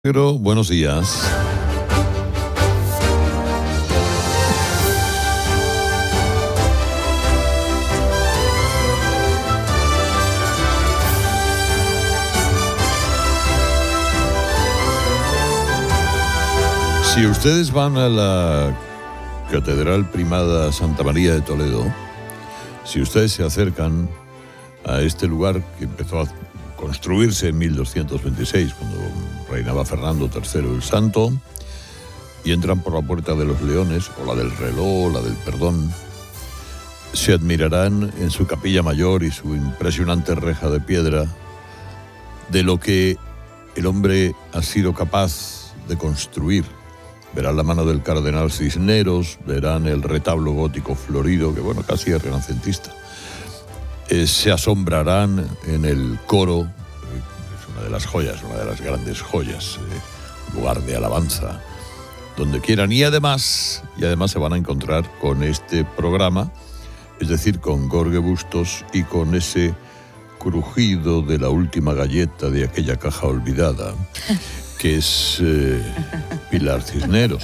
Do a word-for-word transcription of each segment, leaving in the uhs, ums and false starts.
Pero buenos días. Si ustedes van a la Catedral Primada Santa María de Toledo, si ustedes se acercan a este lugar que empezó a construirse en mil doscientos veintiséis, cuando reinaba Fernando tercero el Santo, y entran por la Puerta de los Leones, o la del Reloj, o la del Perdón, se admirarán en su capilla mayor y su impresionante reja de piedra de lo que el hombre ha sido capaz de construir. Verán la mano del cardenal Cisneros, verán el retablo gótico florido, que bueno, casi es renacentista. Eh, se asombrarán en el coro, eh, es una de las joyas, una de las grandes joyas, eh, lugar de alabanza, donde quieran. Y además, y además se van a encontrar con este programa, es decir, con Jorge Bustos y con ese crujido de la última galleta de aquella caja olvidada, que es eh, Pilar Cisneros.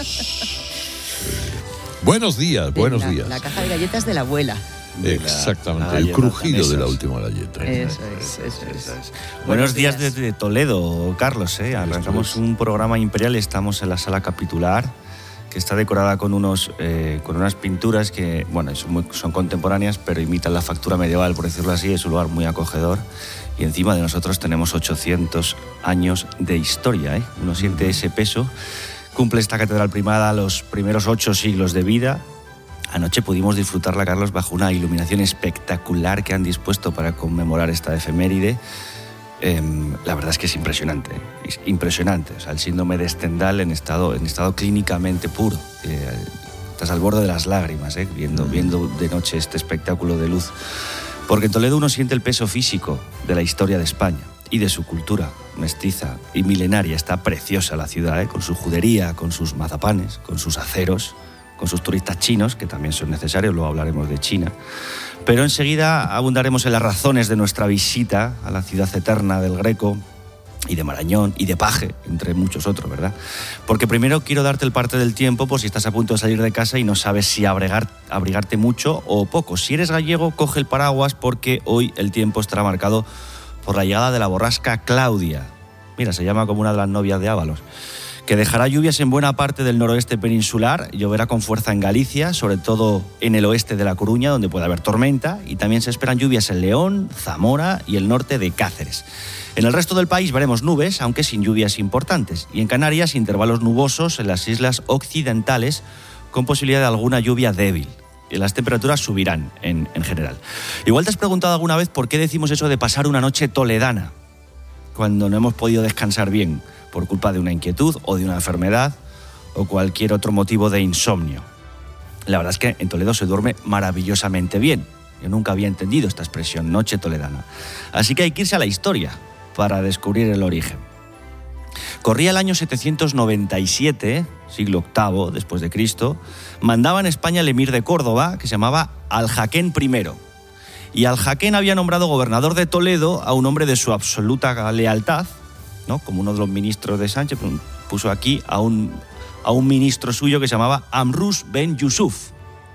Eh, buenos días, buenos la, días. La caja de galletas de la abuela. Exactamente, el crujido de la última galleta. Eso es, eso es. Eso es. Buenos días desde Toledo, Carlos. ¿eh? Arrancamos un programa imperial y estamos en la sala capitular, que está decorada con, unos, eh, con unas pinturas que, bueno, son, muy, son contemporáneas, pero imitan la factura medieval, por decirlo así. Es un lugar muy acogedor. Y encima de nosotros tenemos ochocientos años de historia. ¿eh? Uno siente ese peso. Cumple esta catedral primada los primeros ocho siglos de vida. Anoche pudimos disfrutarla, Carlos, bajo una iluminación espectacular que han dispuesto para conmemorar esta efeméride. Eh, la verdad es que es impresionante, es impresionante. O sea, el síndrome de Stendhal en estado, en estado clínicamente puro. Eh, estás al borde de las lágrimas, eh, viendo, viendo de noche este espectáculo de luz. Porque en Toledo uno siente el peso físico de la historia de España y de su cultura mestiza y milenaria. Está preciosa la ciudad, eh, con su judería, con sus mazapanes, con sus aceros, con sus turistas chinos, que también son necesarios, luego hablaremos de China. Pero enseguida abundaremos en las razones de nuestra visita a la ciudad eterna del Greco y de Marañón y de Paje, entre muchos otros, ¿verdad? Porque primero quiero darte el parte del tiempo por si estás a punto de salir de casa y no sabes si abrigar, abrigarte mucho o poco. Si eres gallego, coge el paraguas porque hoy el tiempo estará marcado por la llegada de la borrasca Claudia. Mira, se llama como una de las novias de Ábalos, que dejará lluvias en buena parte del noroeste peninsular, lloverá con fuerza en Galicia, sobre todo en el oeste de La Coruña, donde puede haber tormenta, y también se esperan lluvias en León, Zamora y el norte de Cáceres. En el resto del país veremos nubes, aunque sin lluvias importantes, y en Canarias intervalos nubosos en las islas occidentales, con posibilidad de alguna lluvia débil. Y las temperaturas subirán en, en general. Igual te has preguntado alguna vez por qué decimos eso de pasar una noche toledana, cuando no hemos podido descansar bien, por culpa de una inquietud o de una enfermedad o cualquier otro motivo de insomnio. La verdad es que en Toledo se duerme maravillosamente bien. Yo nunca había entendido esta expresión, noche toledana. Así que hay que irse a la historia para descubrir el origen. Corría el año setecientos noventa y siete, siglo octavo después de Cristo, mandaba en España el emir de Córdoba, que se llamaba Al-Jaquén primero. Y Al-Jaquén había nombrado gobernador de Toledo a un hombre de su absoluta lealtad, ¿no? Como uno de los ministros de Sánchez, puso aquí a un, a un ministro suyo que se llamaba Amrús ben Yusuf.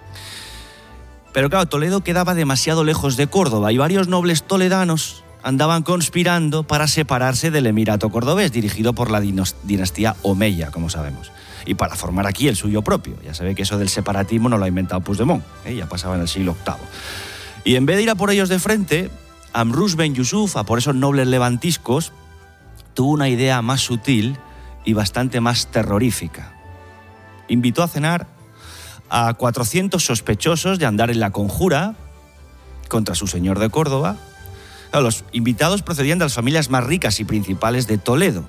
Pero claro, Toledo quedaba demasiado lejos de Córdoba y varios nobles toledanos andaban conspirando para separarse del emirato cordobés, dirigido por la dinastía Omeya, como sabemos, y para formar aquí el suyo propio. Ya se ve que eso del separatismo no lo ha inventado Puigdemont, ¿eh? Ya pasaba en el siglo octavo. Y en vez de ir a por ellos de frente, Amrús ben Yusuf, a por esos nobles levantiscos, tuvo una idea más sutil y bastante más terrorífica. Invitó a cenar a cuatrocientos sospechosos de andar en la conjura contra su señor de Córdoba. Los invitados procedían de las familias más ricas y principales de Toledo.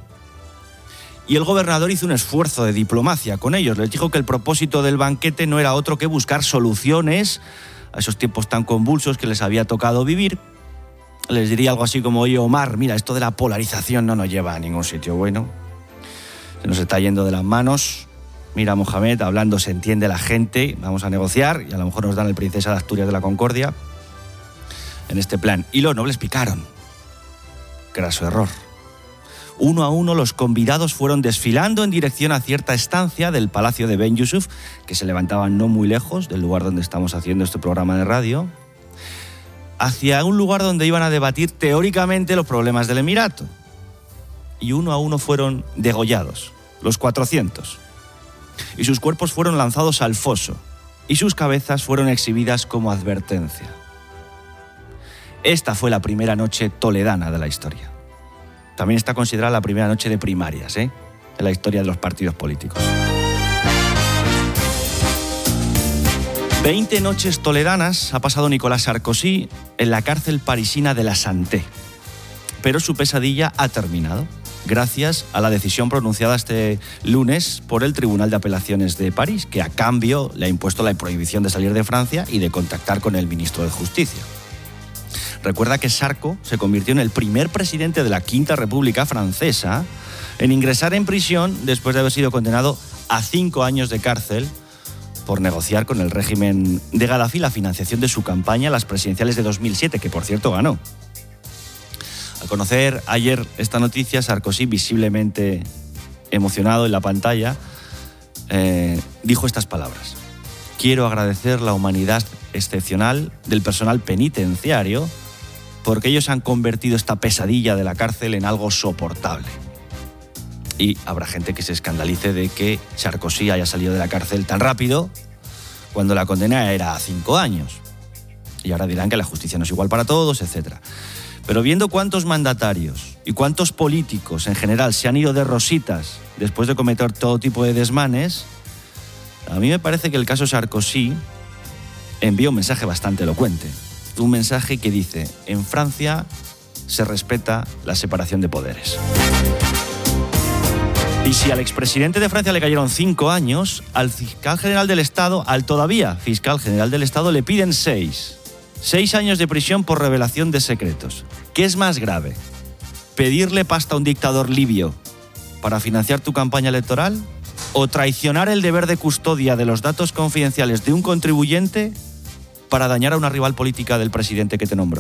Y el gobernador hizo un esfuerzo de diplomacia con ellos. Les dijo que el propósito del banquete no era otro que buscar soluciones a esos tiempos tan convulsos que les había tocado vivir. Les diría algo así como: oye, Omar, mira, esto de la polarización no nos lleva a ningún sitio bueno. Se nos está yendo de las manos. Mira, Mohamed, hablando se entiende la gente. Vamos a negociar y a lo mejor nos dan el princesa de Asturias de la Concordia en este plan. Y los nobles picaron. Graso error. Uno a uno los convidados fueron desfilando en dirección a cierta estancia del Palacio de Ben Yusuf, que se levantaba no muy lejos del lugar donde estamos haciendo este programa de radio, hacia un lugar donde iban a debatir teóricamente los problemas del Emirato. Y uno a uno fueron degollados, los cuatrocientos. Y sus cuerpos fueron lanzados al foso, y sus cabezas fueron exhibidas como advertencia. Esta fue la primera noche toledana de la historia. También está considerada la primera noche de primarias, ¿eh?, en la historia de los partidos políticos. Veinte noches toledanas ha pasado Nicolás Sarkozy en la cárcel parisina de la Santé. Pero su pesadilla ha terminado, gracias a la decisión pronunciada este lunes por el Tribunal de Apelaciones de París, que a cambio le ha impuesto la prohibición de salir de Francia y de contactar con el ministro de Justicia. Recuerda que Sarko se convirtió en el primer presidente de la Quinta República Francesa en ingresar en prisión después de haber sido condenado a cinco años de cárcel por negociar con el régimen de Gaddafi la financiación de su campaña a las presidenciales de dos mil siete, que por cierto ganó. Al conocer ayer esta noticia, Sarkozy, visiblemente emocionado en la pantalla, eh, dijo estas palabras: quiero agradecer la humanidad excepcional del personal penitenciario, porque ellos han convertido esta pesadilla de la cárcel en algo soportable. Y habrá gente que se escandalice de que Sarkozy haya salido de la cárcel tan rápido cuando la condena era a cinco años. Y ahora dirán que la justicia no es igual para todos, etcétera. Pero viendo cuántos mandatarios y cuántos políticos en general se han ido de rositas después de cometer todo tipo de desmanes, a mí me parece que el caso Sarkozy envía un mensaje bastante elocuente. Un mensaje que dice: en Francia se respeta la separación de poderes. Y si al expresidente de Francia le cayeron cinco años, al fiscal general del Estado, al todavía fiscal general del Estado, le piden seis. Seis años de prisión por revelación de secretos. ¿Qué es más grave? ¿Pedirle pasta a un dictador libio para financiar tu campaña electoral? ¿O traicionar el deber de custodia de los datos confidenciales de un contribuyente para dañar a una rival política del presidente que te nombró?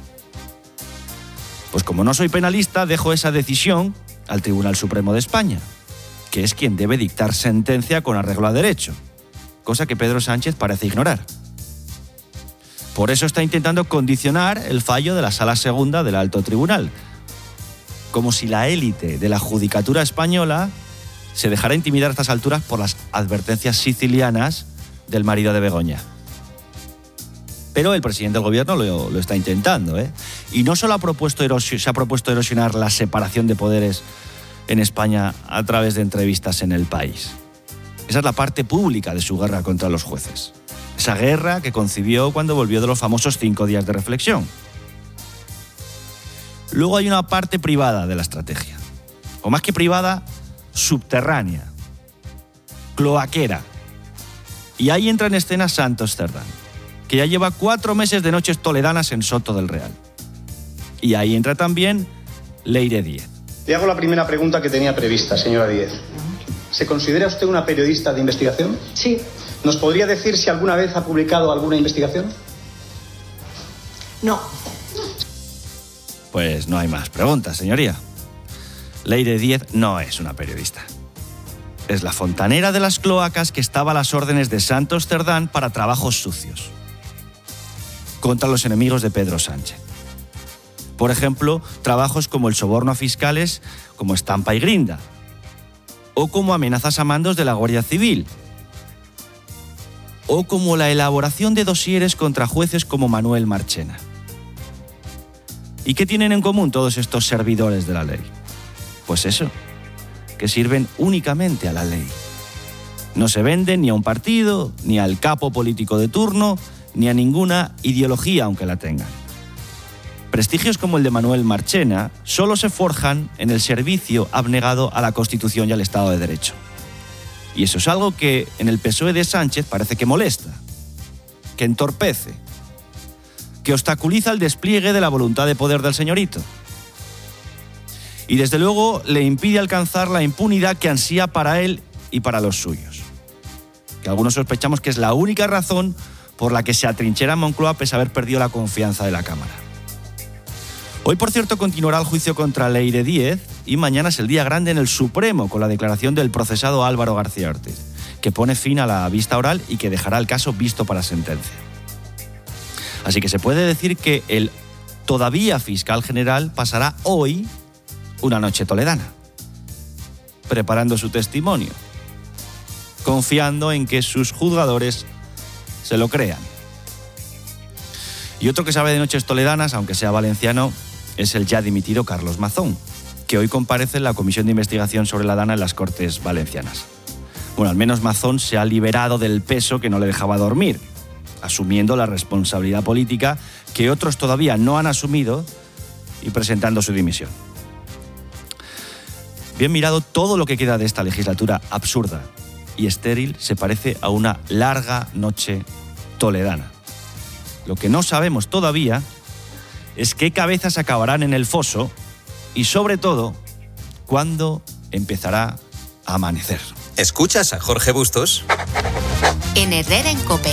Pues como no soy penalista, dejo esa decisión al Tribunal Supremo de España, que es quien debe dictar sentencia con arreglo a derecho, cosa que Pedro Sánchez parece ignorar. Por eso está intentando condicionar el fallo de la Sala Segunda del Alto Tribunal, como si la élite de la judicatura española se dejara intimidar a estas alturas por las advertencias sicilianas del marido de Begoña. Pero el presidente del gobierno lo, lo está intentando, ¿eh? Y no solo ha propuesto erosio, se ha propuesto erosionar la separación de poderes en España a través de entrevistas en El País. Esa es la parte pública de su guerra contra los jueces. Esa guerra que concibió cuando volvió de los famosos cinco días de reflexión. Luego hay una parte privada de la estrategia. O más que privada, subterránea, cloaquera. Y ahí entra en escena Santos Cerdán, que ya lleva cuatro meses de noches toledanas en Soto del Real. Y ahí entra también Leire Díez. Le hago la primera pregunta que tenía prevista, señora Díez. ¿Se considera usted una periodista de investigación? Sí. ¿Nos podría decir si alguna vez ha publicado alguna investigación? No. Pues no hay más preguntas, señoría. Leire Díez no es una periodista. Es la fontanera de las cloacas que estaba a las órdenes de Santos Cerdán para trabajos sucios contra los enemigos de Pedro Sánchez. Por ejemplo, trabajos como el soborno a fiscales como Estampa y Grinda, o como amenazas a mandos de la Guardia Civil, o como la elaboración de dosieres contra jueces como Manuel Marchena. ¿Y qué tienen en común todos estos servidores de la ley? Pues eso, que sirven únicamente a la ley. No se venden ni a un partido, ni al capo político de turno, ni a ninguna ideología, aunque la tengan. Prestigios como el de Manuel Marchena solo se forjan en el servicio abnegado a la Constitución y al Estado de Derecho. Y eso es algo que en el P S O E de Sánchez parece que molesta, que entorpece, que obstaculiza el despliegue de la voluntad de poder del señorito. Y desde luego le impide alcanzar la impunidad que ansía para él y para los suyos. Que algunos sospechamos que es la única razón por la que se atrinchera en Moncloa pese a haber perdido la confianza de la Cámara. Hoy, por cierto, continuará el juicio contra Leire Díez y mañana es el día grande en el Supremo con la declaración del procesado Álvaro García Ortiz, que pone fin a la vista oral y que dejará el caso visto para sentencia. Así que se puede decir que el todavía fiscal general pasará hoy una noche toledana, preparando su testimonio, confiando en que sus juzgadores se lo crean. Y otro que sabe de noches toledanas, aunque sea valenciano, es el ya dimitido Carlos Mazón, que hoy comparece en la Comisión de Investigación sobre la Dana en las Cortes Valencianas. Bueno, al menos Mazón se ha liberado del peso que no le dejaba dormir, asumiendo la responsabilidad política que otros todavía no han asumido y presentando su dimisión. Bien mirado, todo lo que queda de esta legislatura absurda y estéril se parece a una larga noche toledana. Lo que no sabemos todavía es qué cabezas acabarán en el foso y, sobre todo, cuándo empezará a amanecer. ¿Escuchas a Jorge Bustos? En Herrera en COPE.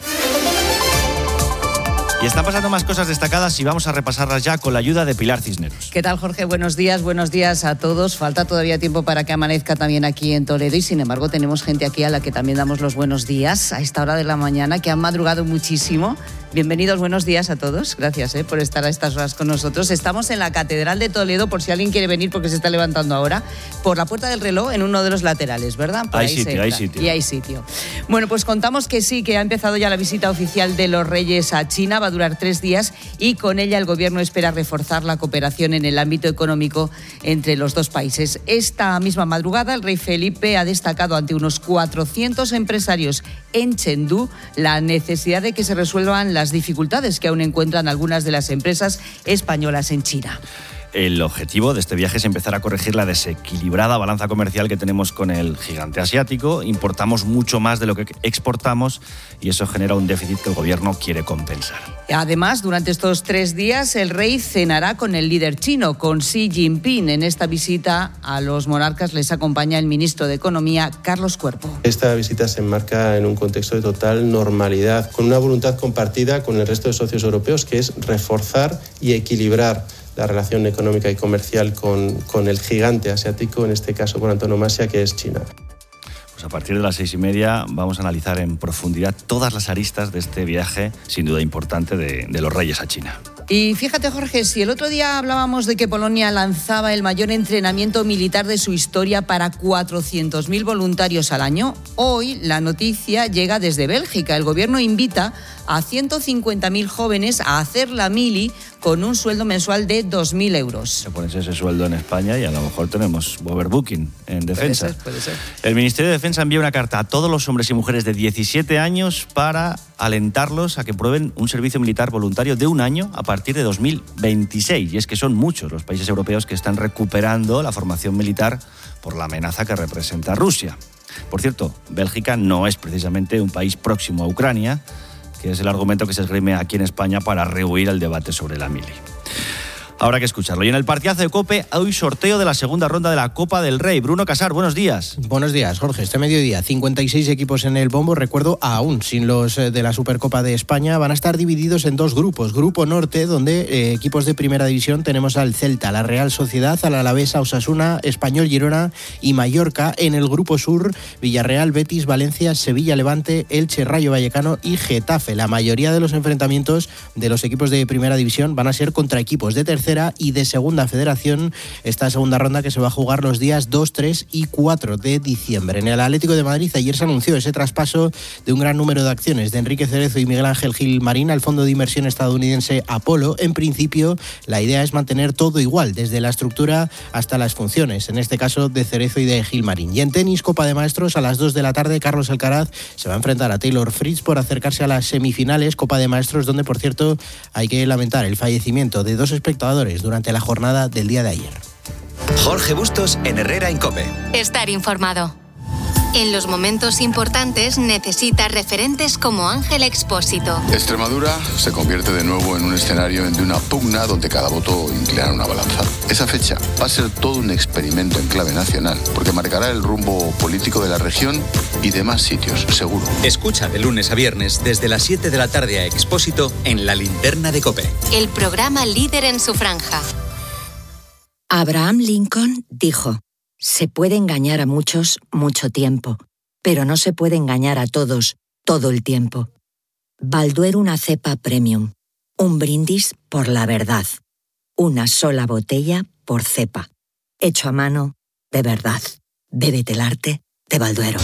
Y están pasando más cosas destacadas y vamos a repasarlas ya con la ayuda de Pilar Cisneros. ¿Qué tal, Jorge? Buenos días, buenos días a todos. Falta todavía tiempo para que amanezca también aquí en Toledo y, sin embargo, tenemos gente aquí a la que también damos los buenos días a esta hora de la mañana, que han madrugado muchísimo. Bienvenidos, buenos días a todos. Gracias eh, por estar a estas horas con nosotros. Estamos en la Catedral de Toledo, por si alguien quiere venir porque se está levantando ahora, por la Puerta del Reloj, en uno de los laterales, ¿verdad? Por hay ahí sitio, hay sitio. Y hay sitio. Bueno, pues contamos que sí, que ha empezado ya la visita oficial de los Reyes a China, va a durar tres días y con ella el Gobierno espera reforzar la cooperación en el ámbito económico entre los dos países. Esta misma madrugada, el rey Felipe ha destacado ante unos cuatrocientos empresarios en Chengdu la necesidad de que se resuelvan las dificultades que aún encuentran algunas de las empresas españolas en China. El objetivo de este viaje es empezar a corregir la desequilibrada balanza comercial que tenemos con el gigante asiático. Importamos mucho más de lo que exportamos y eso genera un déficit que el Gobierno quiere compensar. Además, durante estos tres días, el rey cenará con el líder chino, con Xi Jinping. En esta visita a los monarcas les acompaña el ministro de Economía, Carlos Cuerpo. Esta visita se enmarca en un contexto de total normalidad, con una voluntad compartida con el resto de socios europeos, que es reforzar y equilibrar la relación económica y comercial con, con el gigante asiático, en este caso por antonomasia, que es China. Pues a partir de las seis y media vamos a analizar en profundidad todas las aristas de este viaje, sin duda importante, de, de los reyes a China. Y fíjate, Jorge, si el otro día hablábamos de que Polonia lanzaba el mayor entrenamiento militar de su historia para cuatrocientos mil voluntarios al año, hoy la noticia llega desde Bélgica. El Gobierno invita a ciento cincuenta mil jóvenes a hacer la mili con un sueldo mensual de dos mil euros. Se pones ese sueldo en España y a lo mejor tenemos overbooking en defensa. Puede ser, puede ser. El Ministerio de Defensa envía una carta a todos los hombres y mujeres de diecisiete años para alentarlos a que prueben un servicio militar voluntario de un año a partir de dos mil veintiséis. Y es que son muchos los países europeos que están recuperando la formación militar por la amenaza que representa Rusia. Por cierto, Bélgica no es precisamente un país próximo a Ucrania, que es el argumento que se esgrime aquí en España para rehuir el debate sobre la mili. Habrá que escucharlo. Y en el partidazo de COPE, hoy sorteo de la segunda ronda de la Copa del Rey. Bruno Casar, buenos días. Buenos días, Jorge. Este mediodía, cincuenta y seis equipos en el bombo. Recuerdo, aún sin los de la Supercopa de España, van a estar divididos en dos grupos. Grupo Norte, donde eh, equipos de primera división tenemos al Celta, la Real Sociedad, al Alavés, Osasuna, Español, Girona y Mallorca. En el Grupo Sur, Villarreal, Betis, Valencia, Sevilla, Levante, Elche, Rayo Vallecano y Getafe. La mayoría de los enfrentamientos de los equipos de primera división van a ser contra equipos de tercera y de segunda federación, esta segunda ronda que se va a jugar los días dos, tres y cuatro de diciembre. En el Atlético de Madrid ayer se anunció ese traspaso de un gran número de acciones de Enrique Cerezo y Miguel Ángel Gil Marín al fondo de inversión estadounidense Apolo. En principio, la idea es mantener todo igual, desde la estructura hasta las funciones, en este caso de Cerezo y de Gil Marín. Y en tenis, Copa de Maestros, a las dos de la tarde, Carlos Alcaraz se va a enfrentar a Taylor Fritz por acercarse a las semifinales, Copa de Maestros, donde, por cierto, hay que lamentar el fallecimiento de dos espectadores durante la jornada del día de ayer. Jorge Bustos en Herrera en COPE. Estar informado. En los momentos importantes necesita referentes como Ángel Expósito. Extremadura se convierte de nuevo en un escenario de una pugna donde cada voto inclina una balanza. Esa fecha va a ser todo un experimento en clave nacional, porque marcará el rumbo político de la región y demás sitios, seguro. Escucha de lunes a viernes desde las siete de la tarde a Expósito en La Linterna de COPE. El programa líder en su franja. Abraham Lincoln dijo: se puede engañar a muchos mucho tiempo, pero no se puede engañar a todos todo el tiempo. Balduero una cepa premium. Un brindis por la verdad. Una sola botella por cepa. Hecho a mano, de verdad. Bébete el arte de Balduero.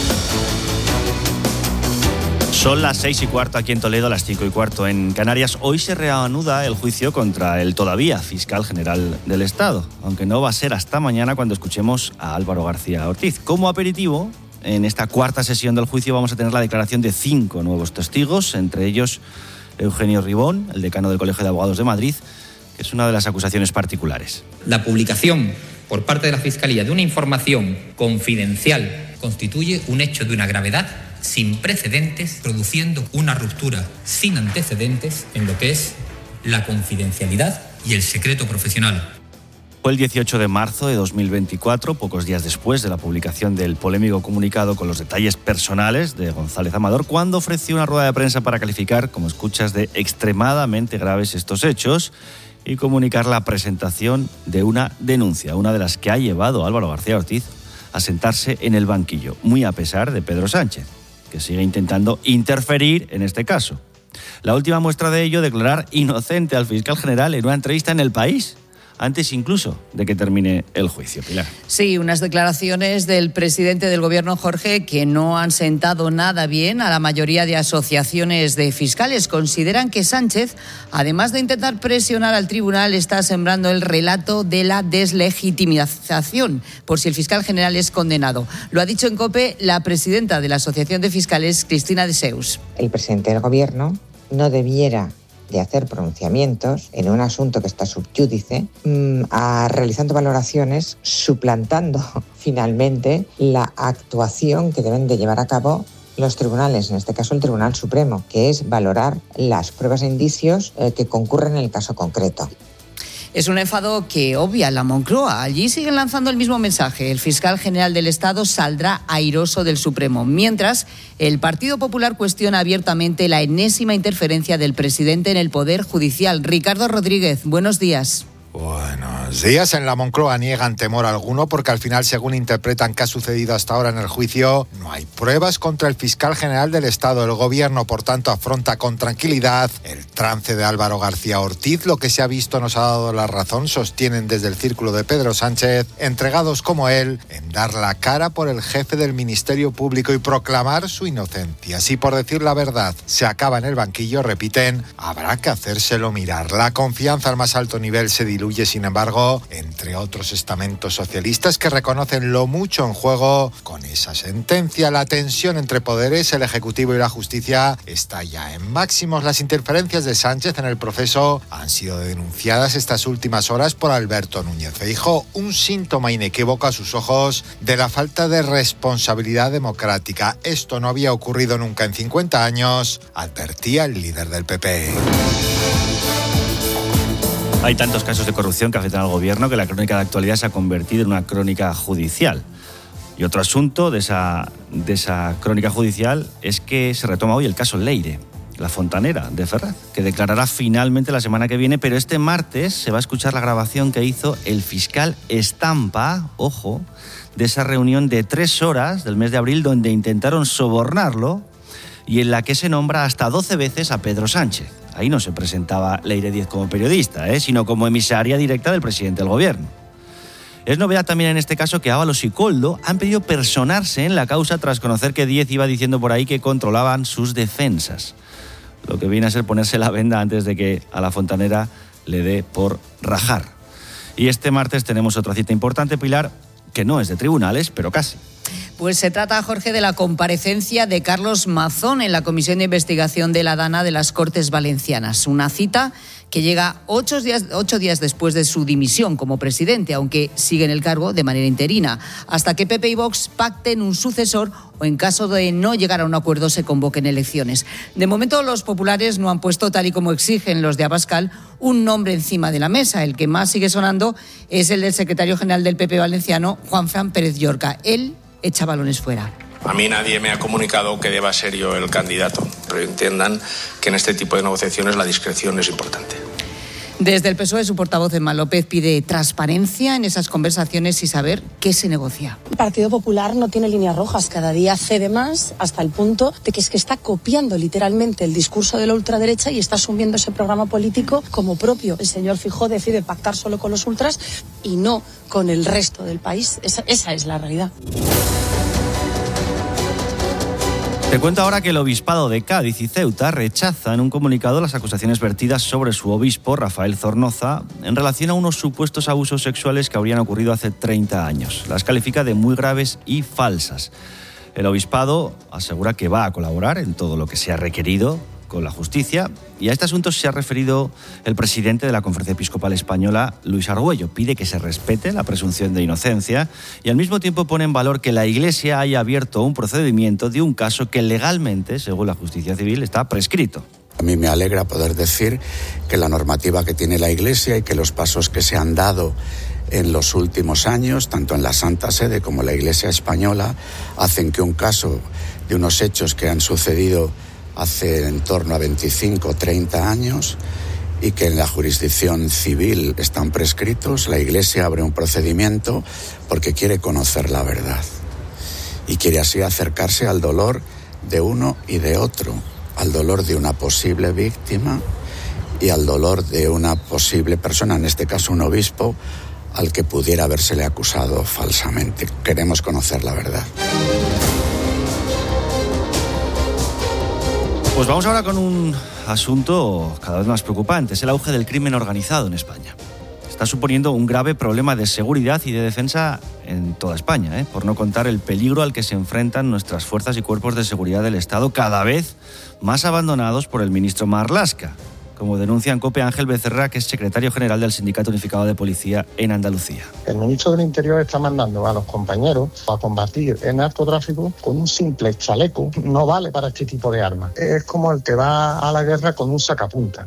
Son las seis y cuarto aquí en Toledo, las cinco y cuarto en Canarias. Hoy se reanuda el juicio contra el todavía fiscal general del Estado, aunque no va a ser hasta mañana cuando escuchemos a Álvaro García Ortiz. Como aperitivo, en esta cuarta sesión del juicio vamos a tener la declaración de cinco nuevos testigos, entre ellos Eugenio Ribón, el decano del Colegio de Abogados de Madrid, que es una de las acusaciones particulares. La publicación por parte de la Fiscalía de una información confidencial constituye un hecho de una gravedad sin precedentes, produciendo una ruptura sin antecedentes en lo que es la confidencialidad y el secreto profesional. Fue el dieciocho de marzo de dos mil veinticuatro, pocos días después de la publicación del polémico comunicado con los detalles personales de González Amador, cuando ofreció una rueda de prensa para calificar, como escuchas, de extremadamente graves estos hechos y comunicar la presentación de una denuncia, una de las que ha llevado a Álvaro García Ortiz a sentarse en el banquillo, muy a pesar de Pedro Sánchez, que sigue intentando interferir en este caso. La última muestra de ello, declarar inocente al fiscal general en una entrevista en El País, antes incluso de que termine el juicio. Pilar. Sí, unas declaraciones del presidente del Gobierno, Jorge, que no han sentado nada bien a la mayoría de asociaciones de fiscales. Consideran que Sánchez, además de intentar presionar al tribunal, está sembrando el relato de la deslegitimización por si el fiscal general es condenado. Lo ha dicho en COPE la presidenta de la Asociación de Fiscales, Cristina de Seus. El presidente del Gobierno no debiera de hacer pronunciamientos en un asunto que está subyúdice, mmm, a, realizando valoraciones, suplantando finalmente la actuación que deben de llevar a cabo los tribunales, en este caso el Tribunal Supremo, que es valorar las pruebas e indicios eh, que concurren en el caso concreto. Es un enfado que obvia la Moncloa. Allí siguen lanzando el mismo mensaje. El fiscal general del Estado saldrá airoso del Supremo, mientras el Partido Popular cuestiona abiertamente la enésima interferencia del presidente en el Poder Judicial. Ricardo Rodríguez, buenos días. Buenos días. En la Moncloa niegan temor alguno porque al final, según interpretan que ha sucedido hasta ahora en el juicio, no hay pruebas contra el fiscal general del Estado. El Gobierno, por tanto, afronta con tranquilidad el trance de Álvaro García Ortiz. Lo que se ha visto nos ha dado la razón, sostienen desde el círculo de Pedro Sánchez, entregados como él en dar la cara por el jefe del Ministerio Público y proclamar su inocencia. Si por decir la verdad se acaba en el banquillo, repiten, habrá que hacérselo mirar. La confianza al más alto nivel se diluye, sin embargo, entre otros estamentos socialistas que reconocen lo mucho en juego con esa sentencia. La tensión entre poderes, el Ejecutivo y la Justicia, está ya en máximos. Las interferencias de Sánchez en el proceso han sido denunciadas estas últimas horas por Alberto Núñez Feijóo, un síntoma inequívoco a sus ojos de la falta de responsabilidad democrática. Esto no había ocurrido nunca en cincuenta años, advertía el líder del P P. Hay tantos casos de corrupción que afectan al Gobierno que la crónica de actualidad se ha convertido en una crónica judicial. Y otro asunto de esa, de esa crónica judicial es que se retoma hoy el caso Leire, la fontanera de Ferraz, que declarará finalmente la semana que viene, pero este martes se va a escuchar la grabación que hizo el fiscal Estampa, ojo, de esa reunión de tres horas del mes de abril donde intentaron sobornarlo y en la que se nombra hasta doce veces a Pedro Sánchez. Ahí no se presentaba Leire Díez como periodista, ¿eh? sino como emisaria directa del presidente del Gobierno. Es novedad también en este caso que Ábalos y Koldo han pedido personarse en la causa tras conocer que Díez iba diciendo por ahí que controlaban sus defensas. Lo que viene a ser ponerse la venda antes de que a la fontanera le dé por rajar. Y este martes tenemos otra cita importante, Pilar, que no es de tribunales, pero casi. Pues se trata, Jorge, de la comparecencia de Carlos Mazón en la Comisión de Investigación de la DANA de las Cortes Valencianas. Una cita que llega ocho días, ocho días después de su dimisión como presidente, aunque sigue en el cargo de manera interina, hasta que P P y Vox pacten un sucesor o, en caso de no llegar a un acuerdo, se convoquen elecciones. De momento, los populares no han puesto, tal y como exigen los de Abascal, un nombre encima de la mesa. El que más sigue sonando es el del secretario general del P P valenciano, Juanfran Pérez Llorca. Él echa balones fuera. A mí nadie me ha comunicado que deba ser yo el candidato, pero entiendan que en este tipo de negociaciones la discreción es importante. Desde el P S O E, su portavoz, Emma López, pide transparencia en esas conversaciones y saber qué se negocia. El Partido Popular no tiene líneas rojas, cada día cede más hasta el punto de que es que está copiando literalmente el discurso de la ultraderecha y está asumiendo ese programa político como propio. El señor Feijóo decide pactar solo con los ultras y no con el resto del país. Esa, esa es la realidad. Te cuento ahora que el Obispado de Cádiz y Ceuta rechaza en un comunicado las acusaciones vertidas sobre su obispo, Rafael Zornoza, en relación a unos supuestos abusos sexuales que habrían ocurrido hace treinta años. Las califica de muy graves y falsas. El Obispado asegura que va a colaborar en todo lo que sea requerido con la justicia, y a este asunto se ha referido el presidente de la Conferencia Episcopal Española, Luis Argüello. Pide que se respete la presunción de inocencia y al mismo tiempo pone en valor que la Iglesia haya abierto un procedimiento de un caso que legalmente, según la justicia civil, está prescrito. A mí me alegra poder decir que la normativa que tiene la Iglesia y que los pasos que se han dado en los últimos años, tanto en la Santa Sede como en la Iglesia Española, hacen que un caso de unos hechos que han sucedido hace en torno a veinticinco o treinta años y que en la jurisdicción civil están prescritos, la Iglesia abre un procedimiento porque quiere conocer la verdad y quiere así acercarse al dolor de uno y de otro, al dolor de una posible víctima y al dolor de una posible persona, en este caso un obispo, al que pudiera habérsele acusado falsamente. Queremos conocer la verdad. Pues vamos ahora con un asunto cada vez más preocupante, es el auge del crimen organizado en España. Está suponiendo un grave problema de seguridad y de defensa en toda España, ¿eh? por no contar el peligro al que se enfrentan nuestras fuerzas y cuerpos de seguridad del Estado, cada vez más abandonados por el ministro Marlaska, como denuncia en COPE Ángel Becerra, que es secretario general del Sindicato Unificado de Policía en Andalucía. El ministro del Interior está mandando a los compañeros a combatir el narcotráfico con un simple chaleco. No vale para este tipo de armas. Es como el que va a la guerra con un sacapunta.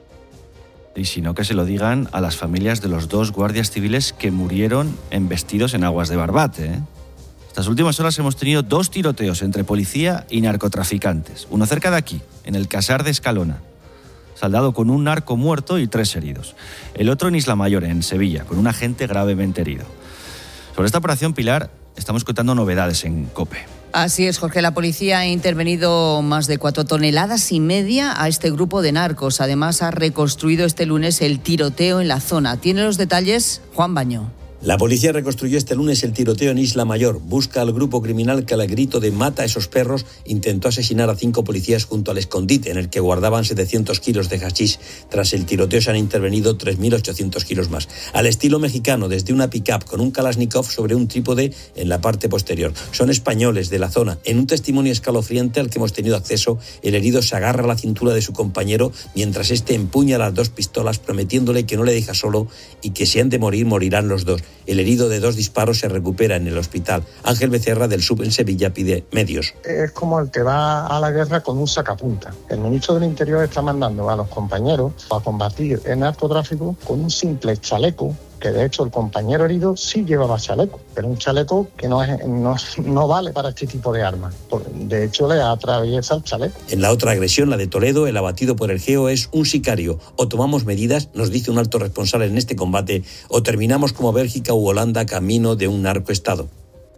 Y si no, que se lo digan a las familias de los dos guardias civiles que murieron embestidos en aguas de Barbate, ¿eh? Estas últimas horas hemos tenido dos tiroteos entre policía y narcotraficantes. Uno cerca de aquí, en el Casar de Escalona, saldado con un narco muerto y tres heridos. El otro en Isla Mayor, en Sevilla, con un agente gravemente herido. Sobre esta operación, Pilar, estamos contando novedades en COPE. Así es, Jorge. La policía ha intervenido más de cuatro toneladas y media a este grupo de narcos. Además, ha reconstruido este lunes el tiroteo en la zona. Tiene los detalles Juan Baño. La policía reconstruyó este lunes el tiroteo en Isla Mayor. Busca al grupo criminal que al grito de "mata a esos perros" intentó asesinar a cinco policías junto al escondite en el que guardaban setecientos kilos de hachís. Tras el tiroteo se han intervenido tres mil ochocientos kilos más. Al estilo mexicano, desde una pick-up con un Kalashnikov sobre un trípode en la parte posterior. Son españoles de la zona. En un testimonio escalofriante al que hemos tenido acceso, el herido se agarra a la cintura de su compañero mientras este empuña las dos pistolas, prometiéndole que no le deja solo y que si han de morir, morirán los dos. El herido de dos disparos se recupera en el hospital. Ángel Becerra, del S U B en Sevilla, pide medios. Es como el que va a la guerra con un sacapunta. El ministro del Interior está mandando a los compañeros a combatir el narcotráfico con un simple chaleco, que de hecho el compañero herido sí llevaba chaleco, pero un chaleco que no, es, no, no vale para este tipo de armas. De hecho, le atraviesa el chaleco. En la otra agresión, la de Toledo, el abatido por el Geo es un sicario. O tomamos medidas, nos dice un alto responsable en este combate, o terminamos como Bélgica u Holanda camino de un narcoestado.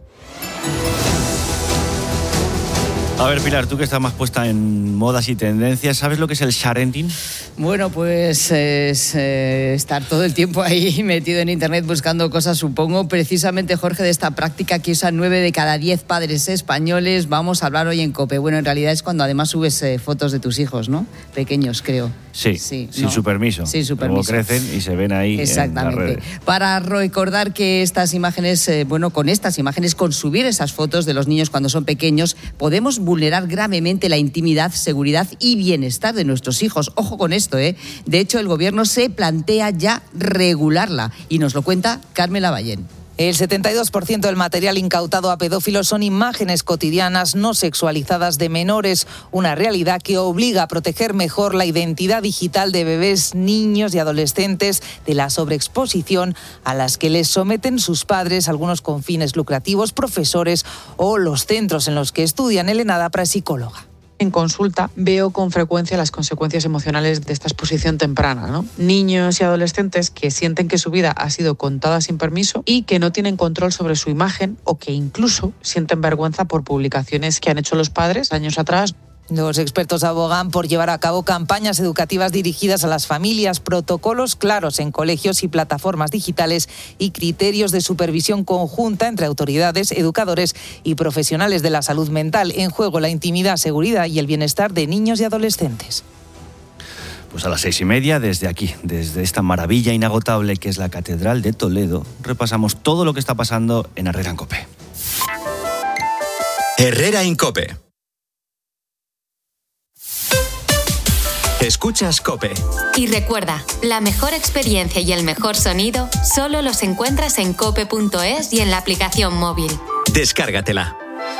A ver, Pilar, tú que estás más puesta en modas y tendencias, ¿sabes lo que es el sharenting? Bueno, pues es eh, estar todo el tiempo ahí metido en internet buscando cosas, supongo. Precisamente, Jorge, de esta práctica que usan nueve de cada diez padres españoles, vamos a hablar hoy en COPE. Bueno, en realidad es cuando además subes eh, fotos de tus hijos, ¿no? Pequeños, creo. Sí, sí sin no. su permiso. Sin su permiso. Luego crecen y se ven ahí. Exactamente. En las redes. Para recordar que estas imágenes, eh, bueno, con estas imágenes, con subir esas fotos de los niños cuando son pequeños, podemos vulnerar gravemente la intimidad, seguridad y bienestar de nuestros hijos. Ojo con esto. esto, ¿eh? De hecho, el gobierno se plantea ya regularla y nos lo cuenta Carmen Lavallén. El setenta y dos por ciento del material incautado a pedófilos son imágenes cotidianas no sexualizadas de menores, una realidad que obliga a proteger mejor la identidad digital de bebés, niños y adolescentes de la sobreexposición a las que les someten sus padres, algunos con fines lucrativos, profesores o los centros en los que estudian. Elena Dapra es psicóloga. En consulta veo con frecuencia las consecuencias emocionales de esta exposición temprana, ¿no? Niños y adolescentes que sienten que su vida ha sido contada sin permiso y que no tienen control sobre su imagen o que incluso sienten vergüenza por publicaciones que han hecho los padres años atrás. Los expertos abogan por llevar a cabo campañas educativas dirigidas a las familias, protocolos claros en colegios y plataformas digitales y criterios de supervisión conjunta entre autoridades, educadores y profesionales de la salud mental. En juego la intimidad, seguridad y el bienestar de niños y adolescentes. Pues a las seis y media, desde aquí, desde esta maravilla inagotable que es la Catedral de Toledo, repasamos todo lo que está pasando en Herrera en COPE. Herrera en COPE. Escuchas COPE. Y recuerda, la mejor experiencia y el mejor sonido solo los encuentras en cope punto es y en la aplicación móvil. Descárgatela.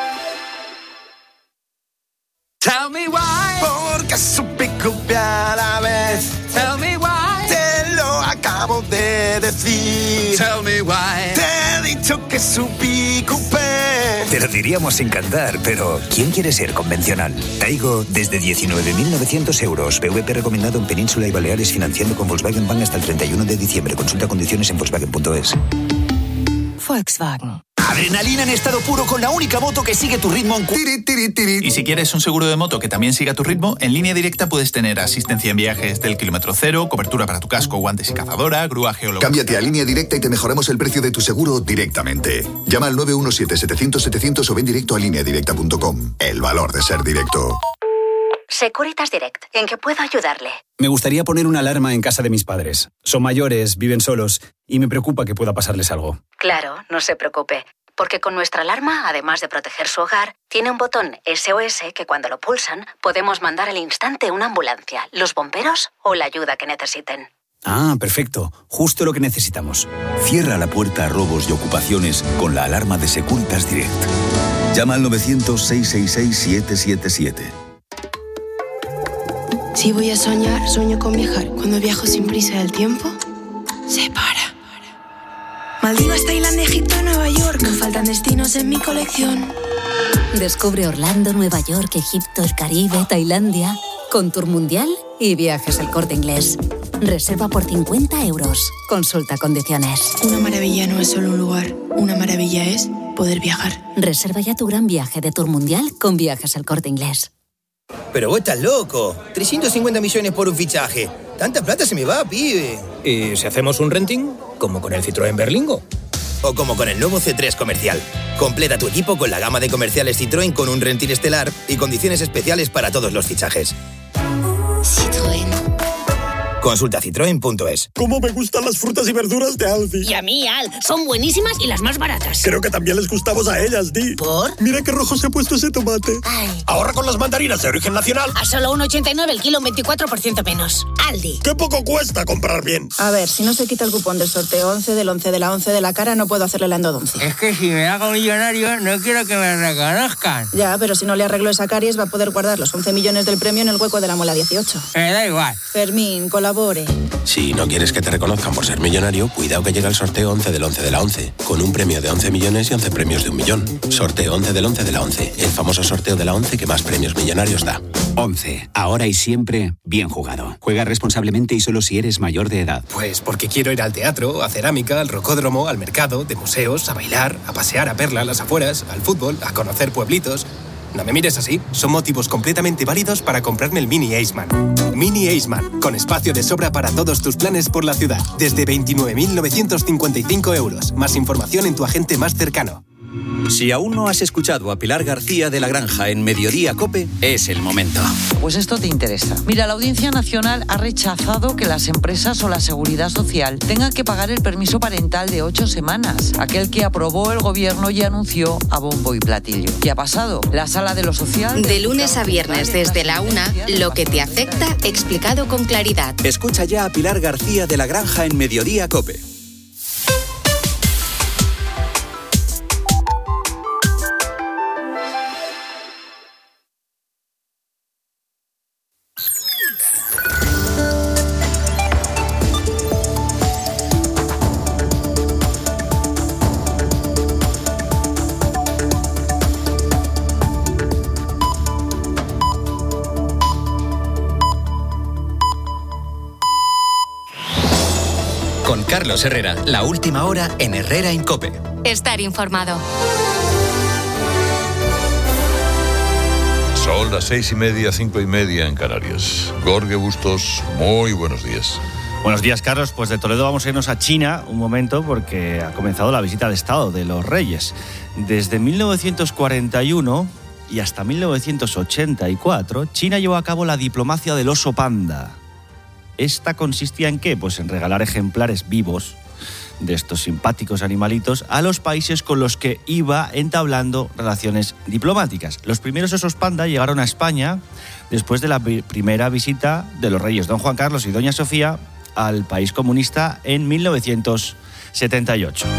Tell me why. Porque supe copiar a la vez. Tell me why. Te lo acabo de decir. Tell me why. Te he dicho que supí copiar. Te lo diríamos sin cantar, pero ¿quién quiere ser convencional? Taigo desde diecinueve mil novecientos euros. P V P recomendado en Península y Baleares, financiando con Volkswagen Bank hasta el treinta y uno de diciembre. Consulta condiciones en Volkswagen punto es. Volkswagen. Adrenalina en estado puro con la única moto que sigue tu ritmo en cu- Y si quieres un seguro de moto que también siga tu ritmo, en Línea Directa puedes tener asistencia en viajes del kilómetro cero, cobertura para tu casco, guantes y cazadora, grúa geológica. Cámbiate a Línea Directa y te mejoramos el precio de tu seguro directamente. Llama al nueve uno siete, setecientos, setecientos o ven directo a línea directa punto com. El valor de ser directo. Securitas Direct, ¿en qué puedo ayudarle? Me gustaría poner una alarma en casa de mis padres. Son mayores, viven solos y me preocupa que pueda pasarles algo. Claro, no se preocupe, porque con nuestra alarma, además de proteger su hogar, tiene un botón S O S que cuando lo pulsan podemos mandar al instante una ambulancia, los bomberos o la ayuda que necesiten. Ah, perfecto. Justo lo que necesitamos. Cierra la puerta a robos y ocupaciones con la alarma de Securitas Direct. Llama al novecientos, seiscientos sesenta y seis, siete siete siete. Si voy a soñar, sueño con viajar. Cuando viajo sin prisa del tiempo, se para. Maldivas, Tailandia, Egipto, Nueva York. No faltan destinos en mi colección. Descubre Orlando, Nueva York, Egipto, el Caribe, Tailandia, con Tour Mundial y Viajes El Corte Inglés. Reserva por cincuenta euros. Consulta condiciones. Una maravilla no es solo un lugar. Una maravilla es poder viajar. Reserva ya tu gran viaje de Tour Mundial con Viajes El Corte Inglés. Pero vos estás loco. trescientos cincuenta millones por un fichaje. Tanta plata se me va, pibe. ¿Y si hacemos un renting? ¿Como con el Citroën Berlingo? O como con el nuevo C tres Comercial. Completa tu equipo con la gama de comerciales Citroën con un renting estelar y condiciones especiales para todos los fichajes. Citroën. Consulta citroen punto es. ¿Cómo me gustan las frutas y verduras de Aldi? Y a mí, Al. Son buenísimas y las más baratas. Creo que también les gustamos a ellas, Di. ¿Por? Mira qué rojo se ha puesto ese tomate. Ay. Ahorra con las mandarinas de origen nacional. A solo uno ochenta y nueve el kilo, un veinticuatro por ciento menos. Aldi. ¡Qué poco cuesta comprar bien! A ver, si no se quita el cupón del sorteo once del once de la once de la cara, no puedo hacerle la endodoncia. Es que si me hago millonario, no quiero que me reconozcan. Ya, pero si no le arreglo esa caries, va a poder guardar los once millones del premio en el hueco de la muela dieciocho. Me da igual. Fermín, colabore. Si no quieres que te reconozcan por ser millonario, cuidado que llega el sorteo once del once de la once, con un premio de once millones y once premios de un millón. Sorteo once del once de la once, el famoso sorteo de la once que más premios millonarios da. once. Ahora y siempre, bien jugado. Juega responsablemente y solo si eres mayor de edad. Pues porque quiero ir al teatro, a cerámica, al rocódromo, al mercado, de museos, a bailar, a pasear a Perla, a las afueras, al fútbol, a conocer pueblitos. No me mires así, son motivos completamente válidos para comprarme el Mini Aceman. Mini Aceman, con espacio de sobra para todos tus planes por la ciudad. Desde veintinueve mil novecientos cincuenta y cinco euros. Más información en tu agente más cercano. Si aún no has escuchado a Pilar García de la Granja en Mediodía COPE, es el momento. Pues esto te interesa. Mira, la Audiencia Nacional ha rechazado que las empresas o la Seguridad Social tengan que pagar el permiso parental de ocho semanas, aquel que aprobó el gobierno y anunció a bombo y platillo. ¿Qué ha pasado? La Sala de lo Social... De lunes a viernes desde la una, lo que te afecta explicado con claridad. Escucha ya a Pilar García de la Granja en Mediodía COPE. Con Carlos Herrera, la última hora en Herrera en COPE. Estar informado. Son las seis y media, cinco y media en Canarias. Jorge Bustos, muy buenos días. Buenos días, Carlos. Pues de Toledo vamos a irnos a China un momento porque ha comenzado la visita de Estado de los Reyes. Desde mil novecientos cuarenta y uno y hasta mil novecientos ochenta y cuatro, China llevó a cabo la diplomacia del oso panda. ¿Esta consistía en qué? Pues en regalar ejemplares vivos de estos simpáticos animalitos a los países con los que iba entablando relaciones diplomáticas. Los primeros osos panda llegaron a España después de la primera visita de los reyes don Juan Carlos y doña Sofía al país comunista en mil novecientos setenta y ocho.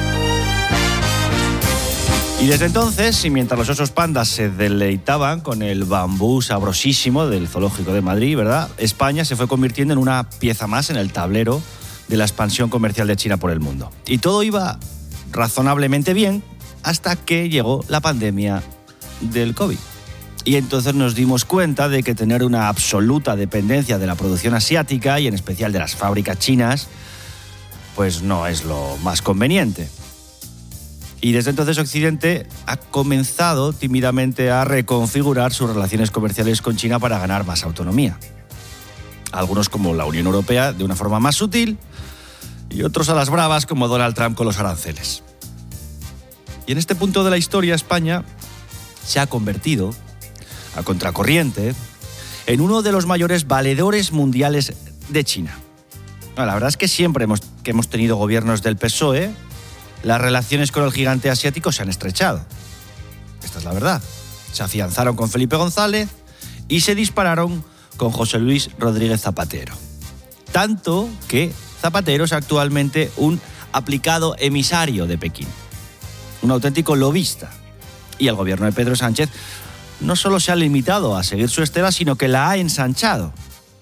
Y desde entonces, y mientras los osos pandas se deleitaban con el bambú sabrosísimo del Zoológico de Madrid, ¿verdad?, España se fue convirtiendo en una pieza más en el tablero de la expansión comercial de China por el mundo. Y todo iba razonablemente bien hasta que llegó la pandemia del COVID. Y entonces nos dimos cuenta de que tener una absoluta dependencia de la producción asiática y en especial de las fábricas chinas, pues no es lo más conveniente. Y desde entonces Occidente ha comenzado tímidamente a reconfigurar sus relaciones comerciales con China para ganar más autonomía. Algunos, como la Unión Europea, de una forma más sutil, y otros a las bravas, como Donald Trump con los aranceles. Y en este punto de la historia, España se ha convertido, a contracorriente, en uno de los mayores valedores mundiales de China. No, la verdad es que siempre hemos, que hemos tenido gobiernos del P S O E, las relaciones con el gigante asiático se han estrechado. Esta es la verdad. Se afianzaron con Felipe González y se dispararon con José Luis Rodríguez Zapatero. Tanto que Zapatero es actualmente un aplicado emisario de Pekín, un auténtico lobista. Y el gobierno de Pedro Sánchez no solo se ha limitado a seguir su estela, sino que la ha ensanchado.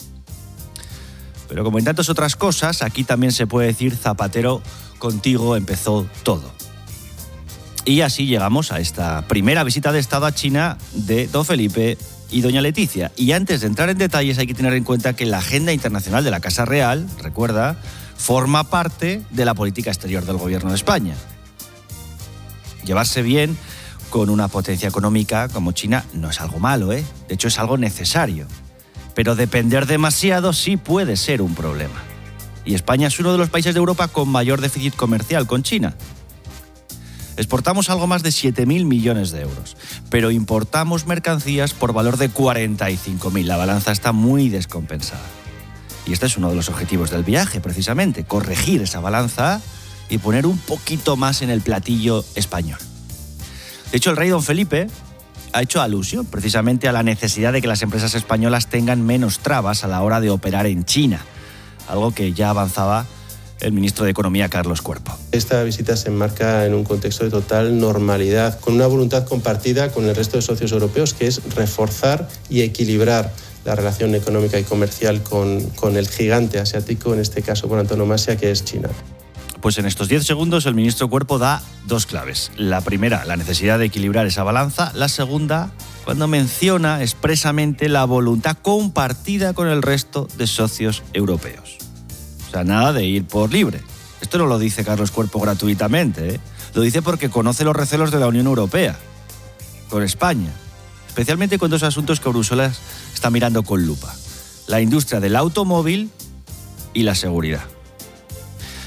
Pero como en tantas otras cosas, aquí también se puede decir Zapatero contigo empezó todo. Y así llegamos a esta primera visita de Estado a China de don Felipe y doña Leticia. Y antes de entrar en detalles hay que tener en cuenta que la agenda internacional de la Casa Real, recuerda, forma parte de la política exterior del gobierno de España. Llevarse bien con una potencia económica como China no es algo malo, ¿eh? De hecho es algo necesario. Pero depender demasiado sí puede ser un problema. Y España es uno de los países de Europa con mayor déficit comercial con China. Exportamos algo más de siete mil millones de euros, pero importamos mercancías por valor de cuarenta y cinco mil. La balanza está muy descompensada. Y este es uno de los objetivos del viaje, precisamente, corregir esa balanza y poner un poquito más en el platillo español. De hecho, el rey don Felipe ha hecho alusión precisamente a la necesidad de que las empresas españolas tengan menos trabas a la hora de operar en China, algo que ya avanzaba el ministro de Economía, Carlos Cuerpo. Esta visita se enmarca en un contexto de total normalidad, con una voluntad compartida con el resto de socios europeos, que es reforzar y equilibrar la relación económica y comercial con, con el gigante asiático, en este caso por antonomasia, que es China. Pues en estos diez segundos el ministro Cuerpo da dos claves. La primera, la necesidad de equilibrar esa balanza. La segunda, cuando menciona expresamente la voluntad compartida con el resto de socios europeos. O sea, nada de ir por libre. Esto no lo dice Carlos Cuerpo gratuitamente, ¿eh? Lo dice porque conoce los recelos de la Unión Europea con España, especialmente con dos asuntos que Bruselas está mirando con lupa: la industria del automóvil y la seguridad.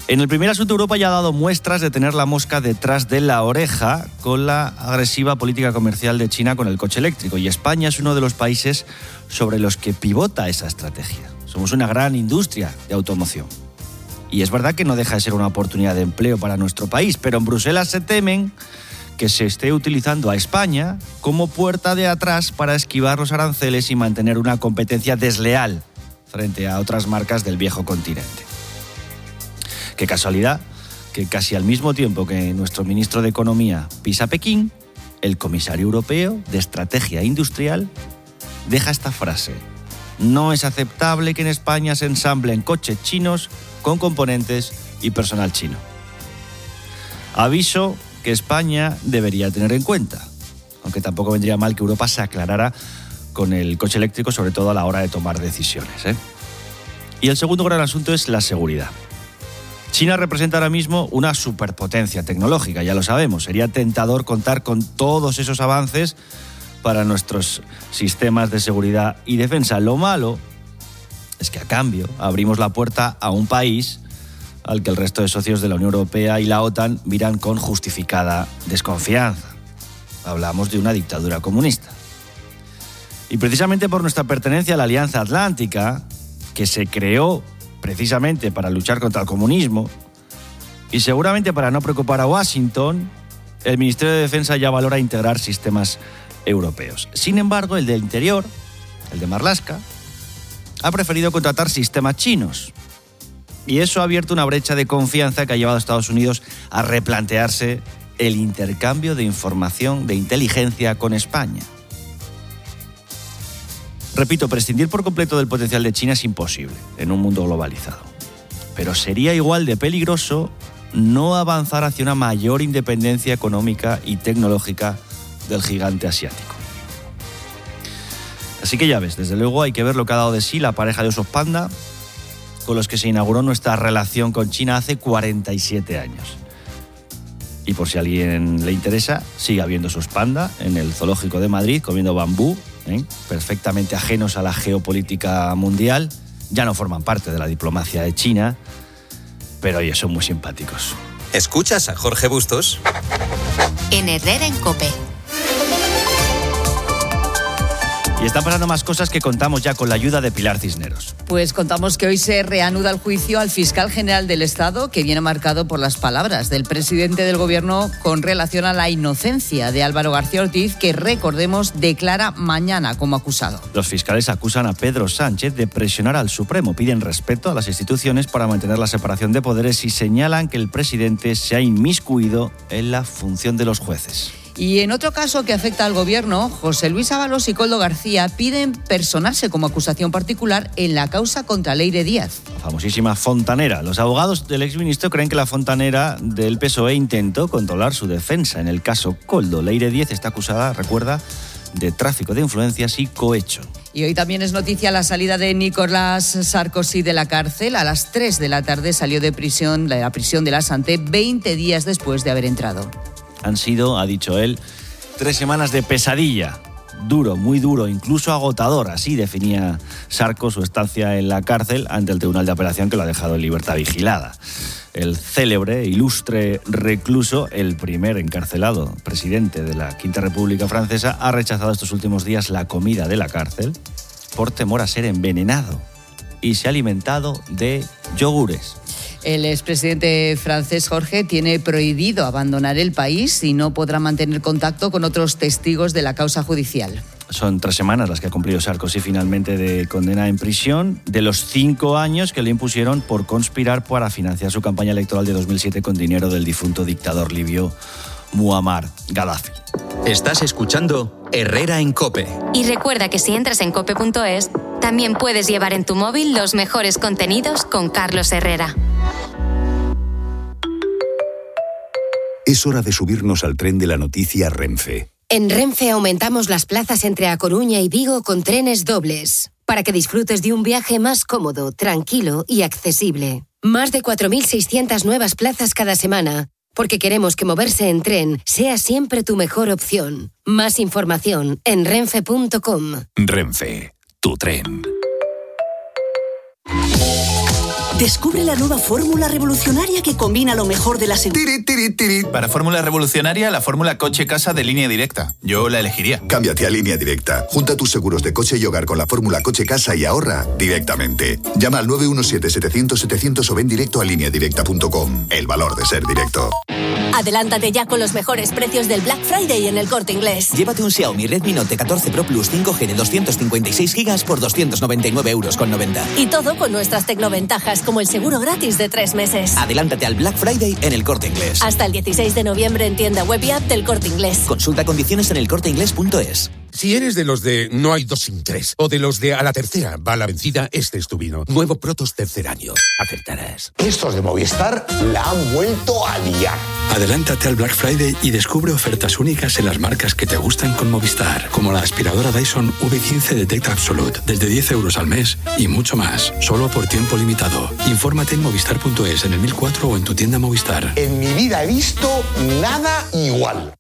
En el primer asunto, Europa ya ha dado muestras de tener la mosca detrás de la oreja con la agresiva política comercial de China con el coche eléctrico, y España es uno de los países sobre los que pivota esa estrategia. Somos una gran industria de automoción. Y es verdad que no deja de ser una oportunidad de empleo para nuestro país, pero en Bruselas se temen que se esté utilizando a España como puerta de atrás para esquivar los aranceles y mantener una competencia desleal frente a otras marcas del viejo continente. Qué casualidad que casi al mismo tiempo que nuestro ministro de Economía pisa Pekín, el comisario europeo de Estrategia Industrial deja esta frase: no es aceptable que en España se ensamblen coches chinos con componentes y personal chino. Aviso que España debería tener en cuenta, aunque tampoco vendría mal que Europa se aclarara con el coche eléctrico, sobre todo a la hora de tomar decisiones, ¿eh? Y el segundo gran asunto es la seguridad. China representa ahora mismo una superpotencia tecnológica, ya lo sabemos. Sería tentador contar con todos esos avances para nuestros sistemas de seguridad y defensa. Lo malo es que a cambio abrimos la puerta a un país al que el resto de socios de la Unión Europea y la OTAN miran con justificada desconfianza. Hablamos de una dictadura comunista. Y precisamente por nuestra pertenencia a la Alianza Atlántica, que se creó precisamente para luchar contra el comunismo, y seguramente para no preocupar a Washington, el Ministerio de Defensa ya valora integrar sistemas europeos. Sin embargo, el del Interior, el de Marlaska, ha preferido contratar sistemas chinos. Y eso ha abierto una brecha de confianza que ha llevado a Estados Unidos a replantearse el intercambio de información de inteligencia con España. Repito, prescindir por completo del potencial de China es imposible en un mundo globalizado. Pero sería igual de peligroso no avanzar hacia una mayor independencia económica y tecnológica del gigante asiático. Así que ya ves, desde luego hay que ver lo que ha dado de sí la pareja de osos panda con los que se inauguró nuestra relación con China hace cuarenta y siete años. Y por si a alguien le interesa, sigue habiendo osos panda en el Zoológico de Madrid comiendo bambú, ¿eh? perfectamente ajenos a la geopolítica mundial. Ya no forman parte de la diplomacia de China, pero oye, son muy simpáticos. ¿Escuchas a Jorge Bustos? En Herrera en COPE. Y están pasando más cosas que contamos ya con la ayuda de Pilar Cisneros. Pues contamos que hoy se reanuda el juicio al fiscal general del Estado, que viene marcado por las palabras del presidente del Gobierno con relación a la inocencia de Álvaro García Ortiz, que, recordemos, declara mañana como acusado. Los fiscales acusan a Pedro Sánchez de presionar al Supremo, piden respeto a las instituciones para mantener la separación de poderes y señalan que el presidente se ha inmiscuido en la función de los jueces. Y en otro caso que afecta al Gobierno, José Luis Ábalos y Koldo García piden personarse como acusación particular en la causa contra Leire Díaz. La famosísima fontanera. Los abogados del exministro creen que la fontanera del P S O E intentó controlar su defensa. En el caso Koldo, Leire Díaz está acusada, recuerda, de tráfico de influencias y cohecho. Y hoy también es noticia la salida de Nicolás Sarkozy de la cárcel. A las tres de la tarde salió de prisión, de la prisión de la Santé, veinte días después de haber entrado. Han sido, ha dicho él, tres semanas de pesadilla. Duro, muy duro, incluso agotador. Así definía Sarko su estancia en la cárcel ante el Tribunal de Apelación, que lo ha dejado en libertad vigilada. El célebre, ilustre recluso, el primer encarcelado presidente de la Quinta República Francesa, ha rechazado estos últimos días la comida de la cárcel por temor a ser envenenado y se ha alimentado de yogures. El expresidente francés Jorge tiene prohibido abandonar el país y no podrá mantener contacto con otros testigos de la causa judicial. Son tres semanas las que ha cumplido Sarkozy finalmente de condena en prisión, de los cinco años que le impusieron por conspirar para financiar su campaña electoral de dos mil siete con dinero del difunto dictador libio Muammar Gaddafi. Estás escuchando Herrera en COPE. Y recuerda que si entras en cope punto es, también puedes llevar en tu móvil los mejores contenidos con Carlos Herrera. Es hora de subirnos al tren de la noticia Renfe. En Renfe aumentamos las plazas entre A Coruña y Vigo con trenes dobles, para que disfrutes de un viaje más cómodo, tranquilo y accesible. Más de cuatro mil seiscientas nuevas plazas cada semana, porque queremos que moverse en tren sea siempre tu mejor opción. Más información en renfe punto com. Renfe, tu tren. Descubre la nueva fórmula revolucionaria que combina lo mejor de la seguridad. Para fórmula revolucionaria, la fórmula coche-casa de Línea Directa. Yo la elegiría. Cámbiate a Línea Directa. Junta tus seguros de coche y hogar con la fórmula coche-casa y ahorra directamente. Llama al nueve uno siete, setecientos, setecientos o ven directo a línea directa punto com. El valor de ser directo. Adelántate ya con los mejores precios del Black Friday en El Corte Inglés. Llévate un Xiaomi Redmi Note catorce Pro Plus cinco G de doscientos cincuenta y seis gigas por doscientos noventa y nueve euros con noventa. Y todo con nuestras tecnoventajas como el seguro gratis de tres meses. Adelántate al Black Friday en El Corte Inglés. Hasta el dieciséis de noviembre en tienda web y app del Corte Inglés. Consulta condiciones en el corte inglés punto es. Si eres de los de no hay dos sin tres o de los de a la tercera va la vencida, este es tu vino. Nuevo Protos tercer año. Acertarás. Estos de Movistar la han vuelto a liar. Adelántate al Black Friday y descubre ofertas únicas en las marcas que te gustan con Movistar, como la aspiradora Dyson V quince Detect Absolute, desde diez euros al mes y mucho más, solo por tiempo limitado. Infórmate en movistar punto es, en el mil cuatro o en tu tienda Movistar. En mi vida he visto nada igual.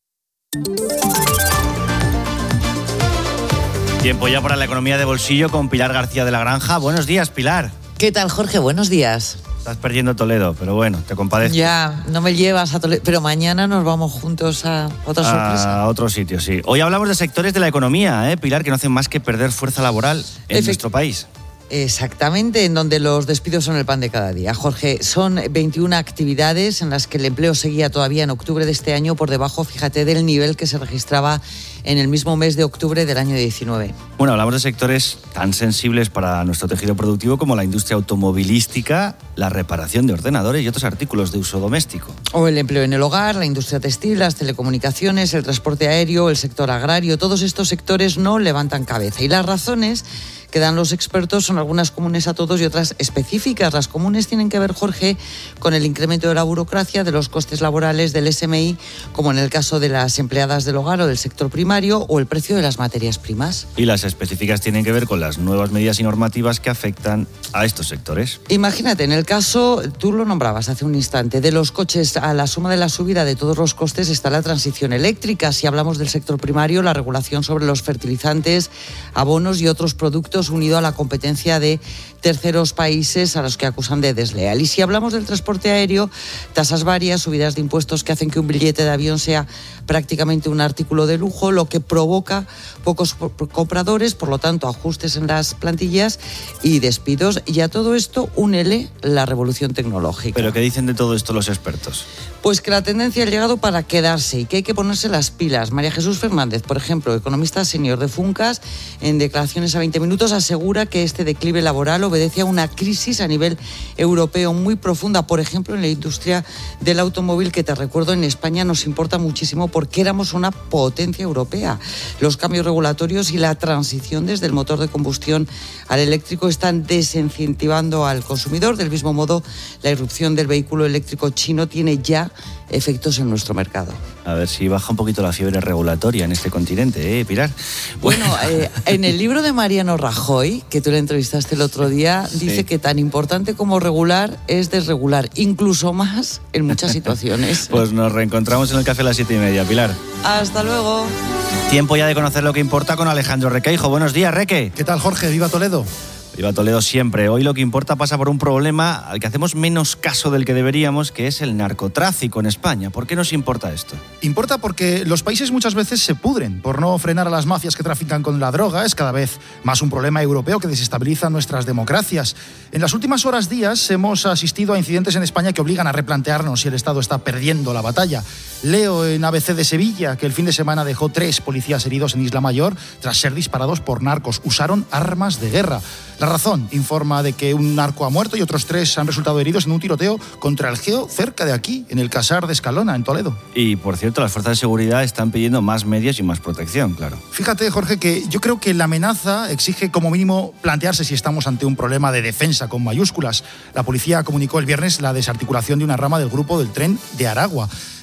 Tiempo ya para la economía de bolsillo con Pilar García de la Granja. Buenos días, Pilar. ¿Qué tal, Jorge? Buenos días. Estás perdiendo Toledo, pero bueno, te compadezco. Ya, no me llevas a Toledo, pero mañana nos vamos juntos a otra sorpresa. A otro sitio, sí. Hoy hablamos de sectores de la economía, ¿eh, Pilar, que no hacen más que perder fuerza laboral en Efect- nuestro país. Exactamente, en donde los despidos son el pan de cada día. Jorge, son veintiuna actividades en las que el empleo seguía todavía en octubre de este año por debajo, fíjate, del nivel que se registraba en el mismo mes de octubre del año diecinueve. Bueno, hablamos de sectores tan sensibles para nuestro tejido productivo como la industria automovilística, la reparación de ordenadores y otros artículos de uso doméstico. O el empleo en el hogar, la industria textil, las telecomunicaciones, el transporte aéreo, el sector agrario. Todos estos sectores no levantan cabeza. Y las razones que dan los expertos son algunas comunes a todos y otras específicas. Las comunes tienen que ver, Jorge, con el incremento de la burocracia, de los costes laborales, del S M I, como en el caso de las empleadas del hogar o del sector primario, o el precio de las materias primas. Y las específicas tienen que ver con las nuevas medidas y normativas que afectan a estos sectores. Imagínate, en el caso, tú lo nombrabas hace un instante, de los coches, a la suma de la subida de todos los costes está la transición eléctrica. Si hablamos del sector primario, la regulación sobre los fertilizantes, abonos y otros productos unido a la competencia de terceros países a los que acusan de desleal. Y si hablamos del transporte aéreo, tasas varias, subidas de impuestos que hacen que un billete de avión sea prácticamente un artículo de lujo, lo que provoca pocos compradores, por lo tanto ajustes en las plantillas y despidos. Y a todo esto únele la revolución tecnológica. ¿Pero qué dicen de todo esto los expertos? Pues que la tendencia ha llegado para quedarse y que hay que ponerse las pilas. María Jesús Fernández, por ejemplo, economista senior de Funcas, en declaraciones a veinte minutos asegura que este declive laboral obedece a una crisis a nivel europeo muy profunda, por ejemplo, en la industria del automóvil, que te recuerdo en España nos importa muchísimo porque éramos una potencia europea. Los cambios regulatorios y la transición desde el motor de combustión al eléctrico están desincentivando al consumidor. Del mismo modo, la irrupción del vehículo eléctrico chino tiene ya efectos en nuestro mercado. A ver si baja un poquito la fiebre regulatoria en este continente, ¿eh, Pilar? Bueno, eh, en el libro de Mariano Rajoy, que tú le entrevistaste el otro día, dice sí. que tan importante como regular es desregular, incluso más en muchas situaciones. Pues nos reencontramos en el café a las siete y media, Pilar. Hasta luego. Tiempo ya de conocer lo que importa con Alejandro Requeijo. Buenos días, Reque. ¿Qué tal, Jorge? ¡Viva Toledo! Viva Toledo siempre. Hoy lo que importa pasa por un problema al que hacemos menos caso del que deberíamos, que es el narcotráfico en España. ¿Por qué nos importa esto? Importa porque los países muchas veces se pudren por no frenar a las mafias que trafican con la droga. Es cada vez más un problema europeo que desestabiliza nuestras democracias. En las últimas horas, días, hemos asistido a incidentes en España que obligan a replantearnos si el Estado está perdiendo la batalla. Leo en A B C de Sevilla que el fin de semana dejó tres policías heridos en Isla Mayor tras ser disparados por narcos. Usaron armas de guerra. La Razón informa de que un narco ha muerto y otros tres han resultado heridos en un tiroteo contra el Geo cerca de aquí, en el Casar de Escalona, en Toledo. Y, por cierto, las fuerzas de seguridad están pidiendo más medios y más protección, claro. Fíjate, Jorge, que yo creo que la amenaza exige como mínimo plantearse si estamos ante un problema de defensa con mayúsculas. La policía comunicó el viernes la desarticulación de una rama del grupo del tren de Aragua.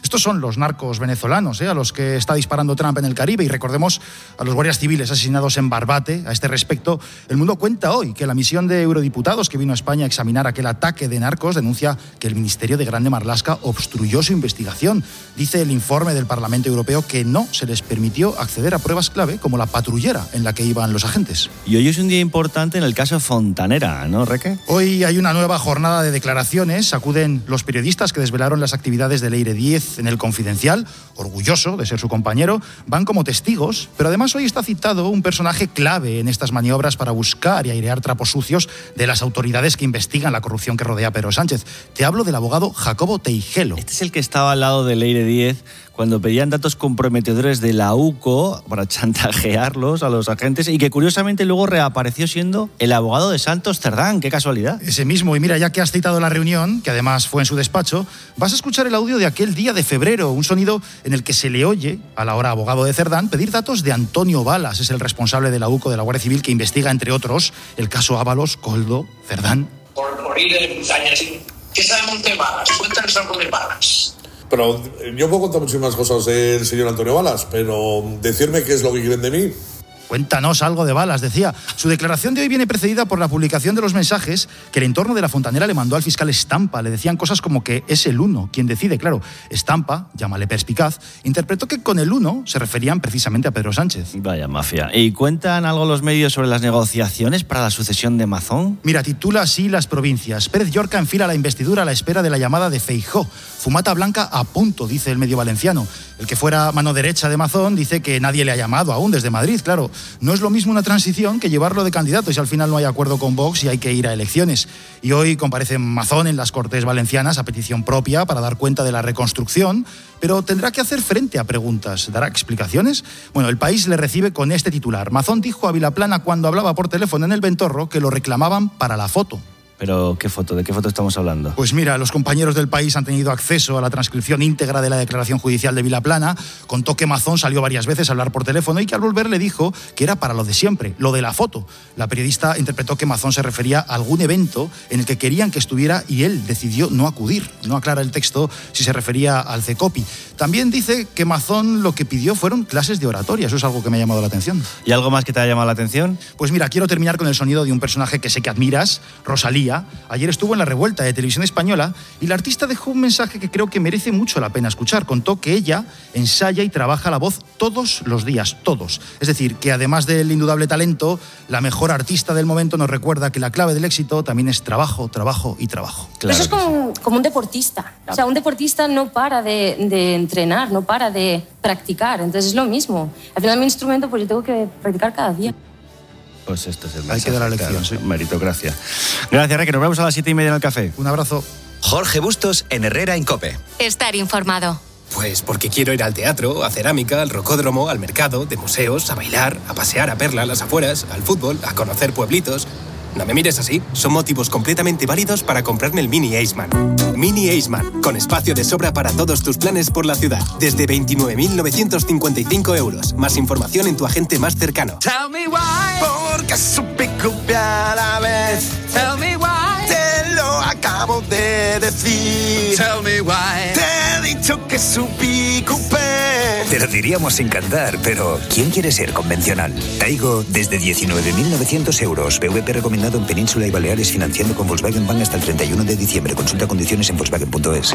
Estos son los narcos venezolanos, ¿eh? a los que está disparando Trump en el Caribe. Y recordemos a los guardias civiles asesinados en Barbate. A este respecto, El Mundo cuenta hoy que la misión de eurodiputados que vino a España a examinar aquel ataque de narcos denuncia que el Ministerio de Grande Marlaska obstruyó su investigación. Dice el informe del Parlamento Europeo que no se les permitió acceder a pruebas clave como la patrullera en la que iban los agentes. Y hoy es un día importante en el caso Fontanera, ¿no, Reque? Hoy hay una nueva jornada de declaraciones. Acuden los periodistas que desvelaron las actividades de Leire Díez en El Confidencial, orgulloso de ser su compañero, van como testigos, pero además hoy está citado un personaje clave en estas maniobras para buscar y airear trapos sucios de las autoridades que investigan la corrupción que rodea a Pedro Sánchez. Te hablo del abogado Jacobo Teijelo. Este es el que estaba al lado de Leire Díez cuando pedían datos comprometedores de la U C O para chantajearlos a los agentes y que curiosamente luego reapareció siendo el abogado de Santos Cerdán. ¡Qué casualidad! Ese mismo. Y mira, ya que has citado la reunión, que además fue en su despacho, vas a escuchar el audio de aquel día de febrero, un sonido en el que se le oye al ahora abogado de Cerdán pedir datos de Antonio Balas, es el responsable de la U C O de la Guardia Civil que investiga, entre otros, el caso Ábalos, Coldo, Cerdán. Por, por ir de montañas, ¿qué sabemos de Balas? Cuéntanos algo de Balas. Pero yo puedo contar muchísimas cosas del señor Antonio Balas, pero decirme qué es lo que quieren de mí. Cuéntanos algo de Balas, decía. Su declaración de hoy viene precedida por la publicación de los mensajes que el entorno de la Fontanera le mandó al fiscal Estampa. Le decían cosas como que es el uno quien decide. Claro, Estampa, llámale perspicaz, interpretó que con el uno se referían precisamente a Pedro Sánchez. Vaya mafia. ¿Y cuentan algo los medios sobre las negociaciones para la sucesión de Mazón? Mira, titula así las provincias. Pérez Llorca enfila la investidura a la espera de la llamada de Feijóo. Fumata blanca a punto, dice el medio valenciano. El que fuera mano derecha de Mazón dice que nadie le ha llamado aún desde Madrid, claro. No es lo mismo una transición que llevarlo de candidato y si al final no hay acuerdo con Vox y hay que ir a elecciones. Y hoy comparece Mazón en las Cortes Valencianas a petición propia para dar cuenta de la reconstrucción, pero tendrá que hacer frente a preguntas. ¿Dará explicaciones? Bueno, El País le recibe con este titular. Mazón dijo a Vilaplana cuando hablaba por teléfono en el Ventorro que lo reclamaban para la foto. ¿Pero qué foto? ¿De qué foto estamos hablando? Pues mira, los compañeros del País han tenido acceso a la transcripción íntegra de la declaración judicial de Vilaplana. Contó que Mazón salió varias veces a hablar por teléfono y que al volver le dijo que era para lo de siempre, lo de la foto. La periodista interpretó que Mazón se refería a algún evento en el que querían que estuviera y él decidió no acudir. No aclara el texto si se refería al CECOPI. También dice que Mazón lo que pidió fueron clases de oratoria. Eso es algo que me ha llamado la atención. ¿Y algo más que te haya llamado la atención? Pues mira, quiero terminar con el sonido de un personaje que sé que admiras, Rosalía. Ayer estuvo en La Revuelta de Televisión Española y la artista dejó un mensaje que creo que merece mucho la pena escuchar. Contó que ella ensaya y trabaja la voz todos los días, todos. Es decir, que además del indudable talento, la mejor artista del momento nos recuerda que la clave del éxito también es trabajo, trabajo y trabajo. Claro. Eso es como, como un deportista. O sea, un deportista no para de, de entrenar, no para de practicar. Entonces es lo mismo. Al final mi instrumento, pues yo tengo que practicar cada día. Pues esto es el mensaje. Hay que dar la lección, claro, sí. Meritocracia. Gracias, Reque. Nos vemos a las siete y media en el café. Un abrazo. Jorge Bustos en Herrera en COPE. Estar informado. Pues porque quiero ir al teatro, a cerámica, al rocódromo, al mercado, de museos, a bailar, a pasear a Perla, a las afueras, al fútbol, a conocer pueblitos. No me mires así, son motivos completamente válidos para comprarme el Mini Aceman. Mini Aceman, con espacio de sobra para todos tus planes por la ciudad. Desde veintinueve mil novecientos cincuenta y cinco euros. Más información en tu agente más cercano. Tell me why, porque supe copiar a la vez. Tell me why, te lo acabo de decir. Tell me why, te he dicho que supí copiar. Te lo diríamos sin cantar, pero ¿quién quiere ser convencional? Taigo desde diecinueve mil novecientos euros. P V P recomendado en Península y Baleares, financiando con Volkswagen Bank hasta el treinta y uno de diciembre. Consulta condiciones en Volkswagen punto es.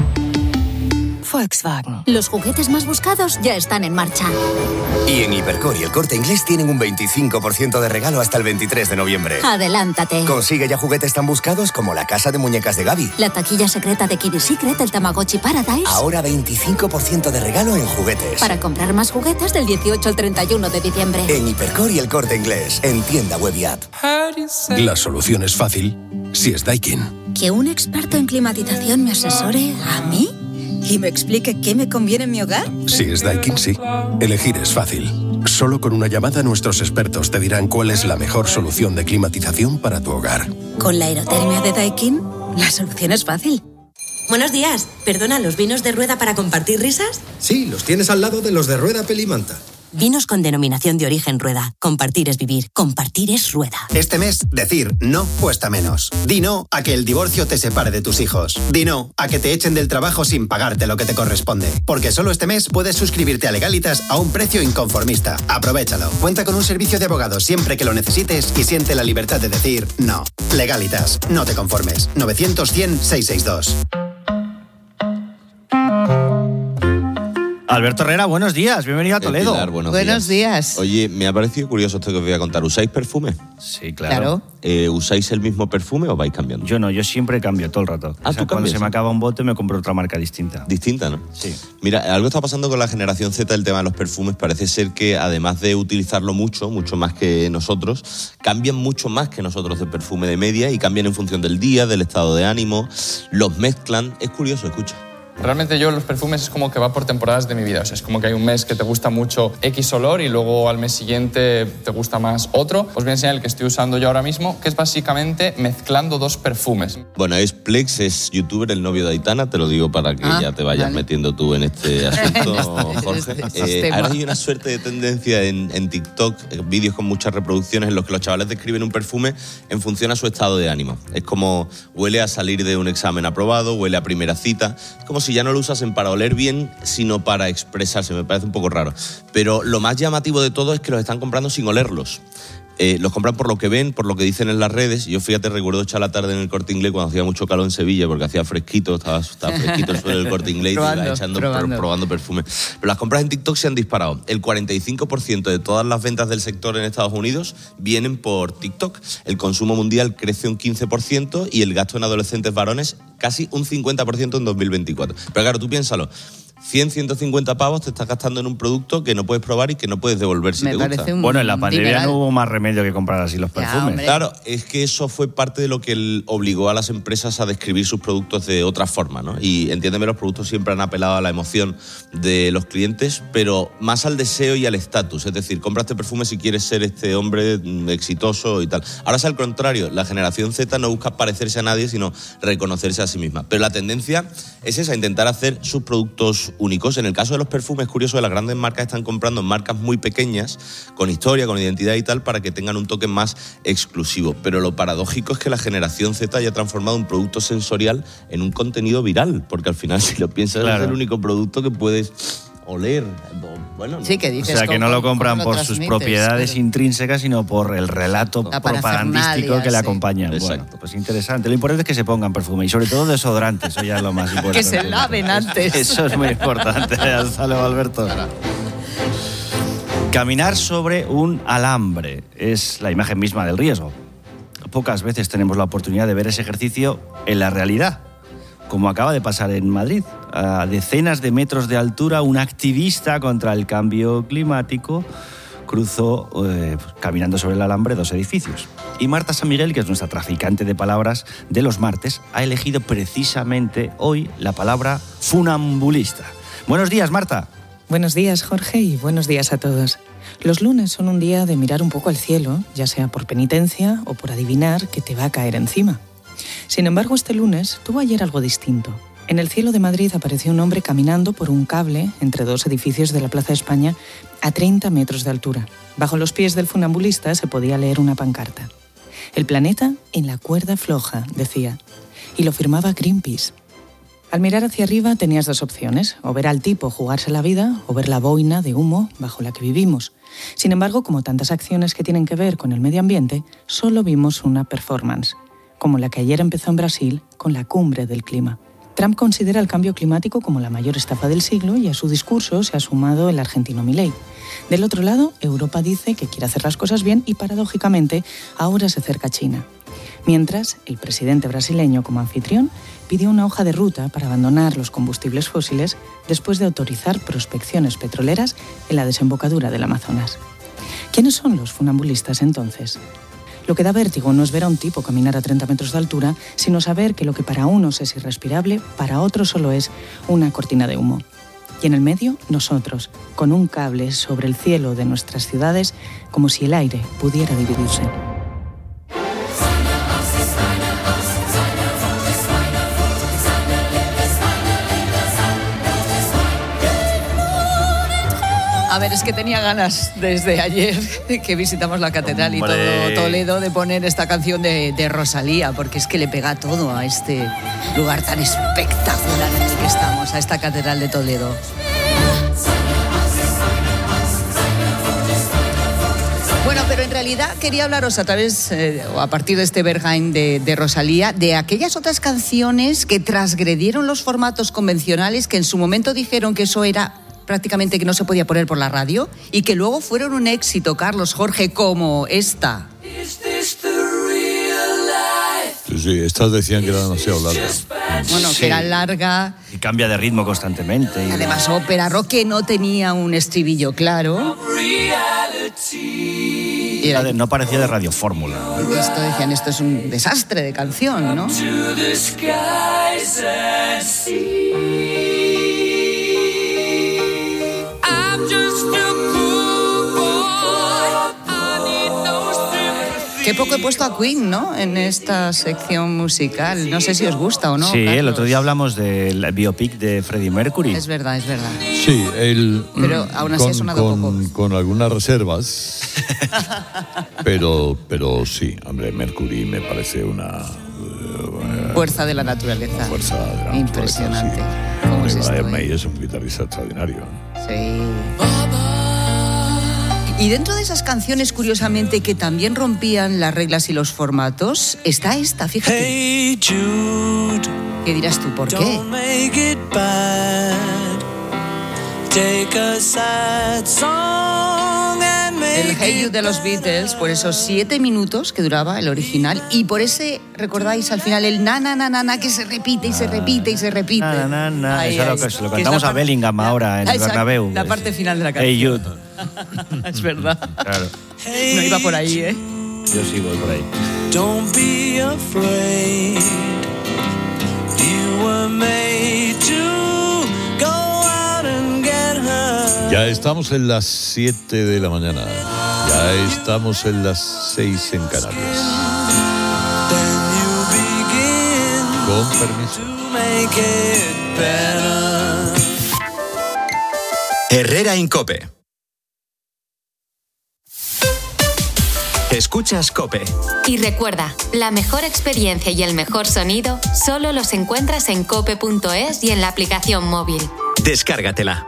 Volkswagen. Los juguetes más buscados ya están en marcha. Y en Hipercor y El Corte Inglés tienen un veinticinco por ciento de regalo hasta el veintitrés de noviembre. Adelántate. Consigue ya juguetes tan buscados como la casa de muñecas de Gaby, la taquilla secreta de Kid Secret, el Tamagotchi Paradise. Ahora veinticinco por ciento de regalo en juguetes. Para comprar más juguetes del dieciocho al treinta y uno de diciembre. En Hipercor y El Corte Inglés, en tienda web y app. La solución es fácil si es Daikin. ¿Que un experto en climatización me asesore a mí? ¿Y me explique qué me conviene en mi hogar? Si es Daikin, sí. Elegir es fácil. Solo con una llamada nuestros expertos te dirán cuál es la mejor solución de climatización para tu hogar. Con la aerotermia de Daikin, la solución es fácil. Buenos días. Perdona, ¿los vinos de rueda para compartir risas? Sí, los tienes al lado de los de rueda Pelimanta. Vinos con denominación de origen Rueda. Compartir es vivir. Compartir es Rueda. Este mes, decir no cuesta menos. Di no a que el divorcio te separe de tus hijos. Di no a que te echen del trabajo sin pagarte lo que te corresponde. Porque solo este mes puedes suscribirte a Legalitas a un precio inconformista. Aprovéchalo. Cuenta con un servicio de abogados siempre que lo necesites y siente la libertad de decir no. Legalitas. No te conformes. novecientos cien seiscientos sesenta y dos. Alberto Herrera, buenos días, bienvenido a Toledo. Pilar, buenos, buenos días. días. Oye, me ha parecido curioso esto que os voy a contar. ¿Usáis perfume? Sí, claro. Claro. Eh, ¿Usáis el mismo perfume o vais cambiando? Yo no, yo siempre cambio todo el rato. Ah, o sea, ¿tú cuando cambias? se me acaba un bote me compro otra marca distinta. Distinta, ¿no? Sí. Mira, algo está pasando con la generación Z, el tema de los perfumes. Parece ser que además de utilizarlo mucho, mucho más que nosotros, cambian mucho más que nosotros de perfume de media y cambian en función del día, del estado de ánimo, los mezclan. Es curioso, escucha. Realmente yo los perfumes es como que va por temporadas de mi vida. O sea, es como que hay un mes que te gusta mucho X olor y luego al mes siguiente te gusta más otro. Os voy a enseñar el que estoy usando yo ahora mismo, que es básicamente mezclando dos perfumes. Bueno, es Plex, es youtuber, el novio de Aitana, te lo digo para que Ah, ya te vayas vale. metiendo tú en este asunto, Jorge. Este Eh, tema. ahora hay una suerte de tendencia en, en TikTok, eh, vídeos con muchas reproducciones en los que los chavales describen un perfume en función a su estado de ánimo. Es como huele a salir de un examen aprobado, huele a primera cita, es como si ya no lo usasen para oler bien, sino para expresarse. Me parece un poco raro. Pero lo más llamativo de todo es que los están comprando sin olerlos. Eh, los compran por lo que ven, por lo que dicen en las redes. Yo, fíjate, recuerdo echar la tarde en el Corte Inglés cuando hacía mucho calor en Sevilla, porque hacía fresquito, estaba, estaba fresquito el suelo del Corte Inglés y te Probando, ibas echando, probando. pro- probando perfume. Pero las compras en TikTok se han disparado. El cuarenta y cinco por ciento de todas las ventas del sector en Estados Unidos vienen por TikTok. El consumo mundial crece un quince por ciento y el gasto en adolescentes varones casi un cincuenta por ciento en dos mil veinticuatro. Pero claro, tú piénsalo. cien, ciento cincuenta pavos te estás gastando en un producto que no puedes probar y que no puedes devolver si Me te parece gusta. un Bueno, en la pandemia dineral. no hubo más remedio que comprar así los Ya, perfumes. hombre. Claro, es que eso fue parte de lo que él obligó a las empresas a describir sus productos de otra forma, ¿no? Y entiéndeme, los productos siempre han apelado a la emoción de los clientes, pero más al deseo y al estatus. Es decir, compra este perfume si quieres ser este hombre mm, exitoso y tal. Ahora es al contrario, la generación Z no busca parecerse a nadie, sino reconocerse a sí misma. Pero la tendencia es esa, intentar hacer sus productos únicos. En el caso de los perfumes, curioso, las grandes marcas están comprando marcas muy pequeñas, con historia, con identidad y tal, para que tengan un toque más exclusivo. Pero lo paradójico es que la generación Z haya transformado un producto sensorial en un contenido viral, porque al final, si lo piensas, Claro. es el único producto que puedes oler. Bueno, Sí, que O dices sea, que no cómo- lo compran cómo por lo sus transmites, propiedades claro. intrínsecas, sino por el relato La propagandístico parafernalia, que le sí. acompaña. Bueno, Exacto. pues interesante. Lo importante es que se pongan perfume y sobre todo desodorante, eso ya es lo más importante. Que se laven antes. Eso es muy importante. Hasta luego, Alberto. Caminar sobre un alambre es la imagen misma del riesgo. Pocas veces tenemos la oportunidad de ver ese ejercicio en la realidad, como acaba de pasar en Madrid. A decenas de metros de altura, un activista contra el cambio climático cruzó eh, caminando sobre el alambre dos edificios. Y Marta San Miguel, que es nuestra traficante de palabras de los martes, ha elegido precisamente hoy la palabra funambulista. Buenos días, Marta. Buenos días, Jorge, y buenos días a todos. Los lunes son un día de mirar un poco al cielo, ya sea por penitencia o por adivinar que te va a caer encima. Sin embargo, este lunes tuvo ayer algo distinto. En el cielo de Madrid apareció un hombre caminando por un cable entre dos edificios de la Plaza de España a treinta metros de altura. Bajo los pies del funambulista se podía leer una pancarta. El planeta en la cuerda floja, decía, y lo firmaba Greenpeace. Al mirar hacia arriba tenías dos opciones, o ver al tipo jugarse la vida o ver la boina de humo bajo la que vivimos. Sin embargo, como tantas acciones que tienen que ver con el medio ambiente, solo vimos una performance, como la que ayer empezó en Brasil con la cumbre del clima. Trump considera el cambio climático como la mayor estafa del siglo y a su discurso se ha sumado el argentino Milei. Del otro lado, Europa dice que quiere hacer las cosas bien y, paradójicamente, ahora se acerca a China. Mientras, el presidente brasileño, como anfitrión, pidió una hoja de ruta para abandonar los combustibles fósiles después de autorizar prospecciones petroleras en la desembocadura del Amazonas. ¿Quiénes son los funambulistas entonces? Lo que da vértigo no es ver a un tipo caminar a treinta metros de altura, sino saber que lo que para unos es irrespirable, para otros solo es una cortina de humo. Y en el medio, nosotros, con un cable sobre el cielo de nuestras ciudades, como si el aire pudiera dividirse. A ver, es que tenía ganas desde ayer que visitamos la catedral y todo Toledo de poner esta canción de, de Rosalía, porque es que le pega todo a este lugar tan espectacular en el que estamos, a esta catedral de Toledo. Bueno, pero en realidad quería hablaros a través, eh, o a partir de este Berghain de, de Rosalía, de aquellas otras canciones que transgredieron los formatos convencionales, que en su momento dijeron que eso era prácticamente que no se podía poner por la radio, y que luego fueron un éxito, Carlos, Jorge, como esta. Sí, sí, estas decían que era demasiado larga. Bueno, sí, que era larga. Y cambia de ritmo constantemente. Y además, ópera rock que no tenía un estribillo claro. Y era de, no parecía de Radio Fórmula. Esto decían, esto es un desastre de canción, ¿no? Qué poco he puesto a Queen, ¿no?, en esta sección musical. No sé si os gusta o no. Sí, Carlos. El otro día hablamos del biopic de Freddie Mercury. Es verdad, es verdad. Sí, el, pero aún así con, ha sonado con, poco. Con algunas reservas, pero, pero sí, hombre, Mercury me parece una... Uh, fuerza de la naturaleza. Fuerza de la impresionante. naturaleza, sí. ¿Cómo es esto, Brian eh? May es un guitarrista extraordinario. Sí. Y dentro de esas canciones, curiosamente, que también rompían las reglas y los formatos, está esta, fíjate. Hey Jude, ¿qué dirás tú? ¿Por qué? Make it bad. Take a sad song and make el Hey Jude de los Beatles, por esos siete minutos que duraba el original, y por ese, ¿recordáis al final el na na na na na que se repite y se repite y se repite? Na, na, na. Ahí, Eso ahí, es lo que se lo que es cantamos la a Bellingham ahora en el Exacto, Bernabéu. la parte final de la canción. Hey Jude. Es verdad. Claro. No iba por ahí, ¿eh? Yo sí voy por ahí. Don't be afraid. You were made to go out and get her. Ya estamos en las siete de la mañana. Ya estamos en las seis en Canarias. Con permiso. Herrera Incope. Escuchas COPE. Y recuerda, la mejor experiencia y el mejor sonido solo los encuentras en cope punto es y en la aplicación móvil. Descárgatela.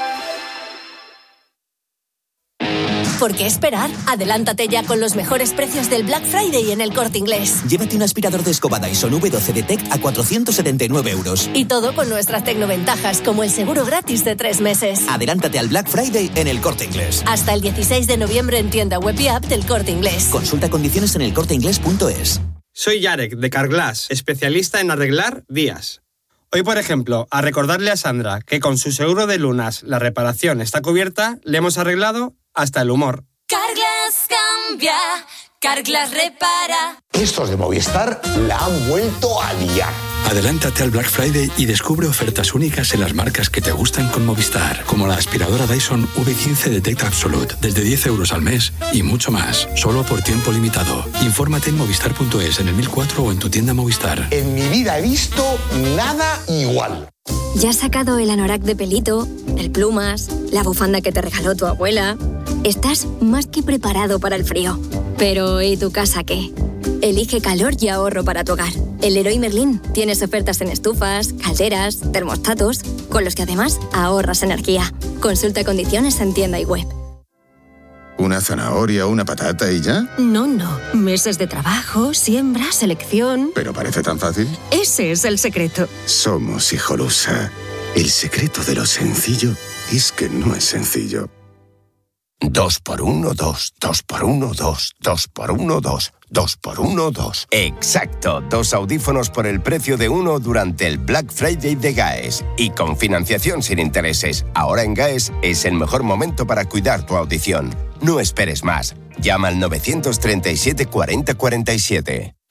¿Por qué esperar? Adelántate ya con los mejores precios del Black Friday en El Corte Inglés. Llévate un aspirador de escoba Dyson V doce Detect a cuatrocientos setenta y nueve euros. Y todo con nuestras tecnoventajas, como el seguro gratis de tres meses. Adelántate al Black Friday en El Corte Inglés. Hasta el dieciséis de noviembre en tienda web y app del Corte Inglés. Consulta condiciones en el corte inglés punto es. Soy Yarek, de Carglass, especialista en arreglar vías. Hoy, por ejemplo, a recordarle a Sandra que con su seguro de lunas la reparación está cubierta, le hemos arreglado hasta el humor. Carglass cambia, Carglass repara. Estos de Movistar la han vuelto a liar. Adelántate al Black Friday y descubre ofertas únicas en las marcas que te gustan con Movistar, como la aspiradora Dyson V quince Detect Absolute, desde diez euros al mes y mucho más, solo por tiempo limitado. Infórmate en movistar punto es, en el mil cuatro o en tu tienda Movistar. En mi vida he visto nada igual. ¿Ya has sacado el anorak de pelito, el plumas, la bufanda que te regaló tu abuela? Estás más que preparado para el frío. Pero ¿y tu casa qué? Elige calor y ahorro para tu hogar. En Leroy Merlin tienes ofertas en estufas, calderas, termostatos, con los que además ahorras energía. Consulta condiciones en tienda y web. ¿Una zanahoria, una patata y ya? No, no. Meses de trabajo, siembra, selección... ¿Pero parece tan fácil? Ese es el secreto. Somos Hijolusa. El secreto de lo sencillo es que no es sencillo. Dos por uno, dos, dos por uno, dos, dos por uno, dos, dos por uno, dos. Exacto, dos audífonos por el precio de uno durante el Black Friday de GAES y con financiación sin intereses. Ahora en GAES es el mejor momento para cuidar tu audición. No esperes más. Llama al novecientos treinta y siete cuarenta cuarenta y siete.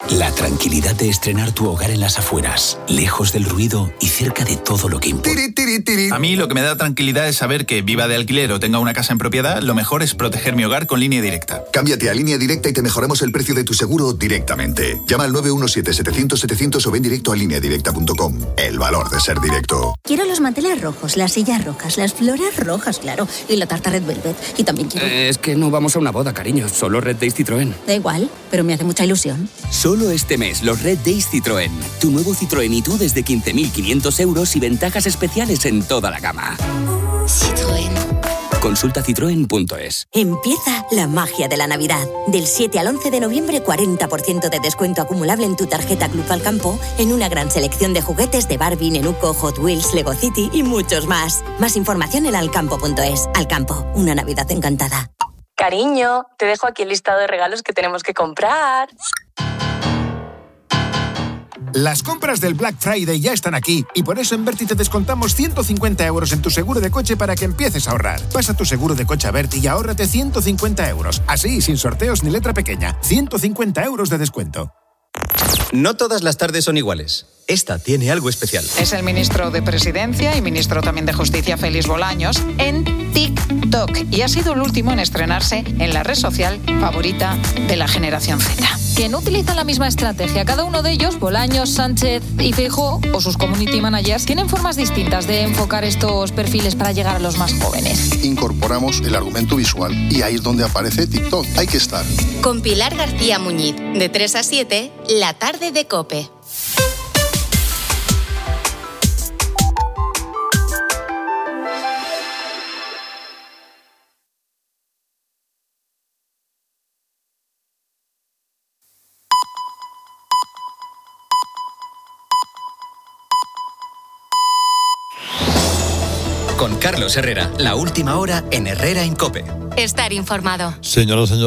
La tranquilidad de estrenar tu hogar en las afueras, lejos del ruido y cerca de todo lo que importa. A mí lo que me da tranquilidad es saber que viva de alquiler o tenga una casa en propiedad, lo mejor es proteger mi hogar con Línea Directa. Cámbiate a Línea Directa y te mejoramos el precio de tu seguro directamente. Llama al nueve uno siete, setecientos, setecientos o ven directo a línea directa punto com. El valor de ser directo. Quiero los manteles rojos, las sillas rojas, las flores rojas, claro, y la tarta Red Velvet. Y también quiero... Eh, es que no vamos a una boda, cariño, solo Red Days Citroën. Da igual, pero me hace mucha ilusión. Solo este mes, los Red Days Citroën. Tu nuevo Citroën y tú desde quince mil quinientos euros y ventajas especiales en toda la gama. Citroën. Consulta citroen punto es. Empieza la magia de la Navidad. Del siete al once de noviembre, cuarenta por ciento de descuento acumulable en tu tarjeta Club Alcampo en una gran selección de juguetes de Barbie, Nenuco, Hot Wheels, Lego City y muchos más. Más información en alcampo punto es. Alcampo, una Navidad encantada. Cariño, te dejo aquí el listado de regalos que tenemos que comprar. Las compras del Black Friday ya están aquí y por eso en Berti te descontamos ciento cincuenta euros en tu seguro de coche para que empieces a ahorrar. Pasa tu seguro de coche a Berti y ahórrate ciento cincuenta euros. Así, sin sorteos ni letra pequeña. ciento cincuenta euros de descuento. No todas las tardes son iguales. Esta tiene algo especial. Es el ministro de Presidencia y ministro también de Justicia, Félix Bolaños, en TikTok. Y ha sido el último en estrenarse en la red social favorita de la generación Z. Que no utilizan la misma estrategia. Cada uno de ellos, Bolaños, Sánchez y Feijóo, o sus community managers, tienen formas distintas de enfocar estos perfiles para llegar a los más jóvenes. Incorporamos el argumento visual y ahí es donde aparece TikTok. Hay que estar. Con Pilar García Muñiz, de tres a siete, la tarde de COPE. Con Carlos Herrera, la última hora en Herrera en COPE. Estar informado. Señoras, señores.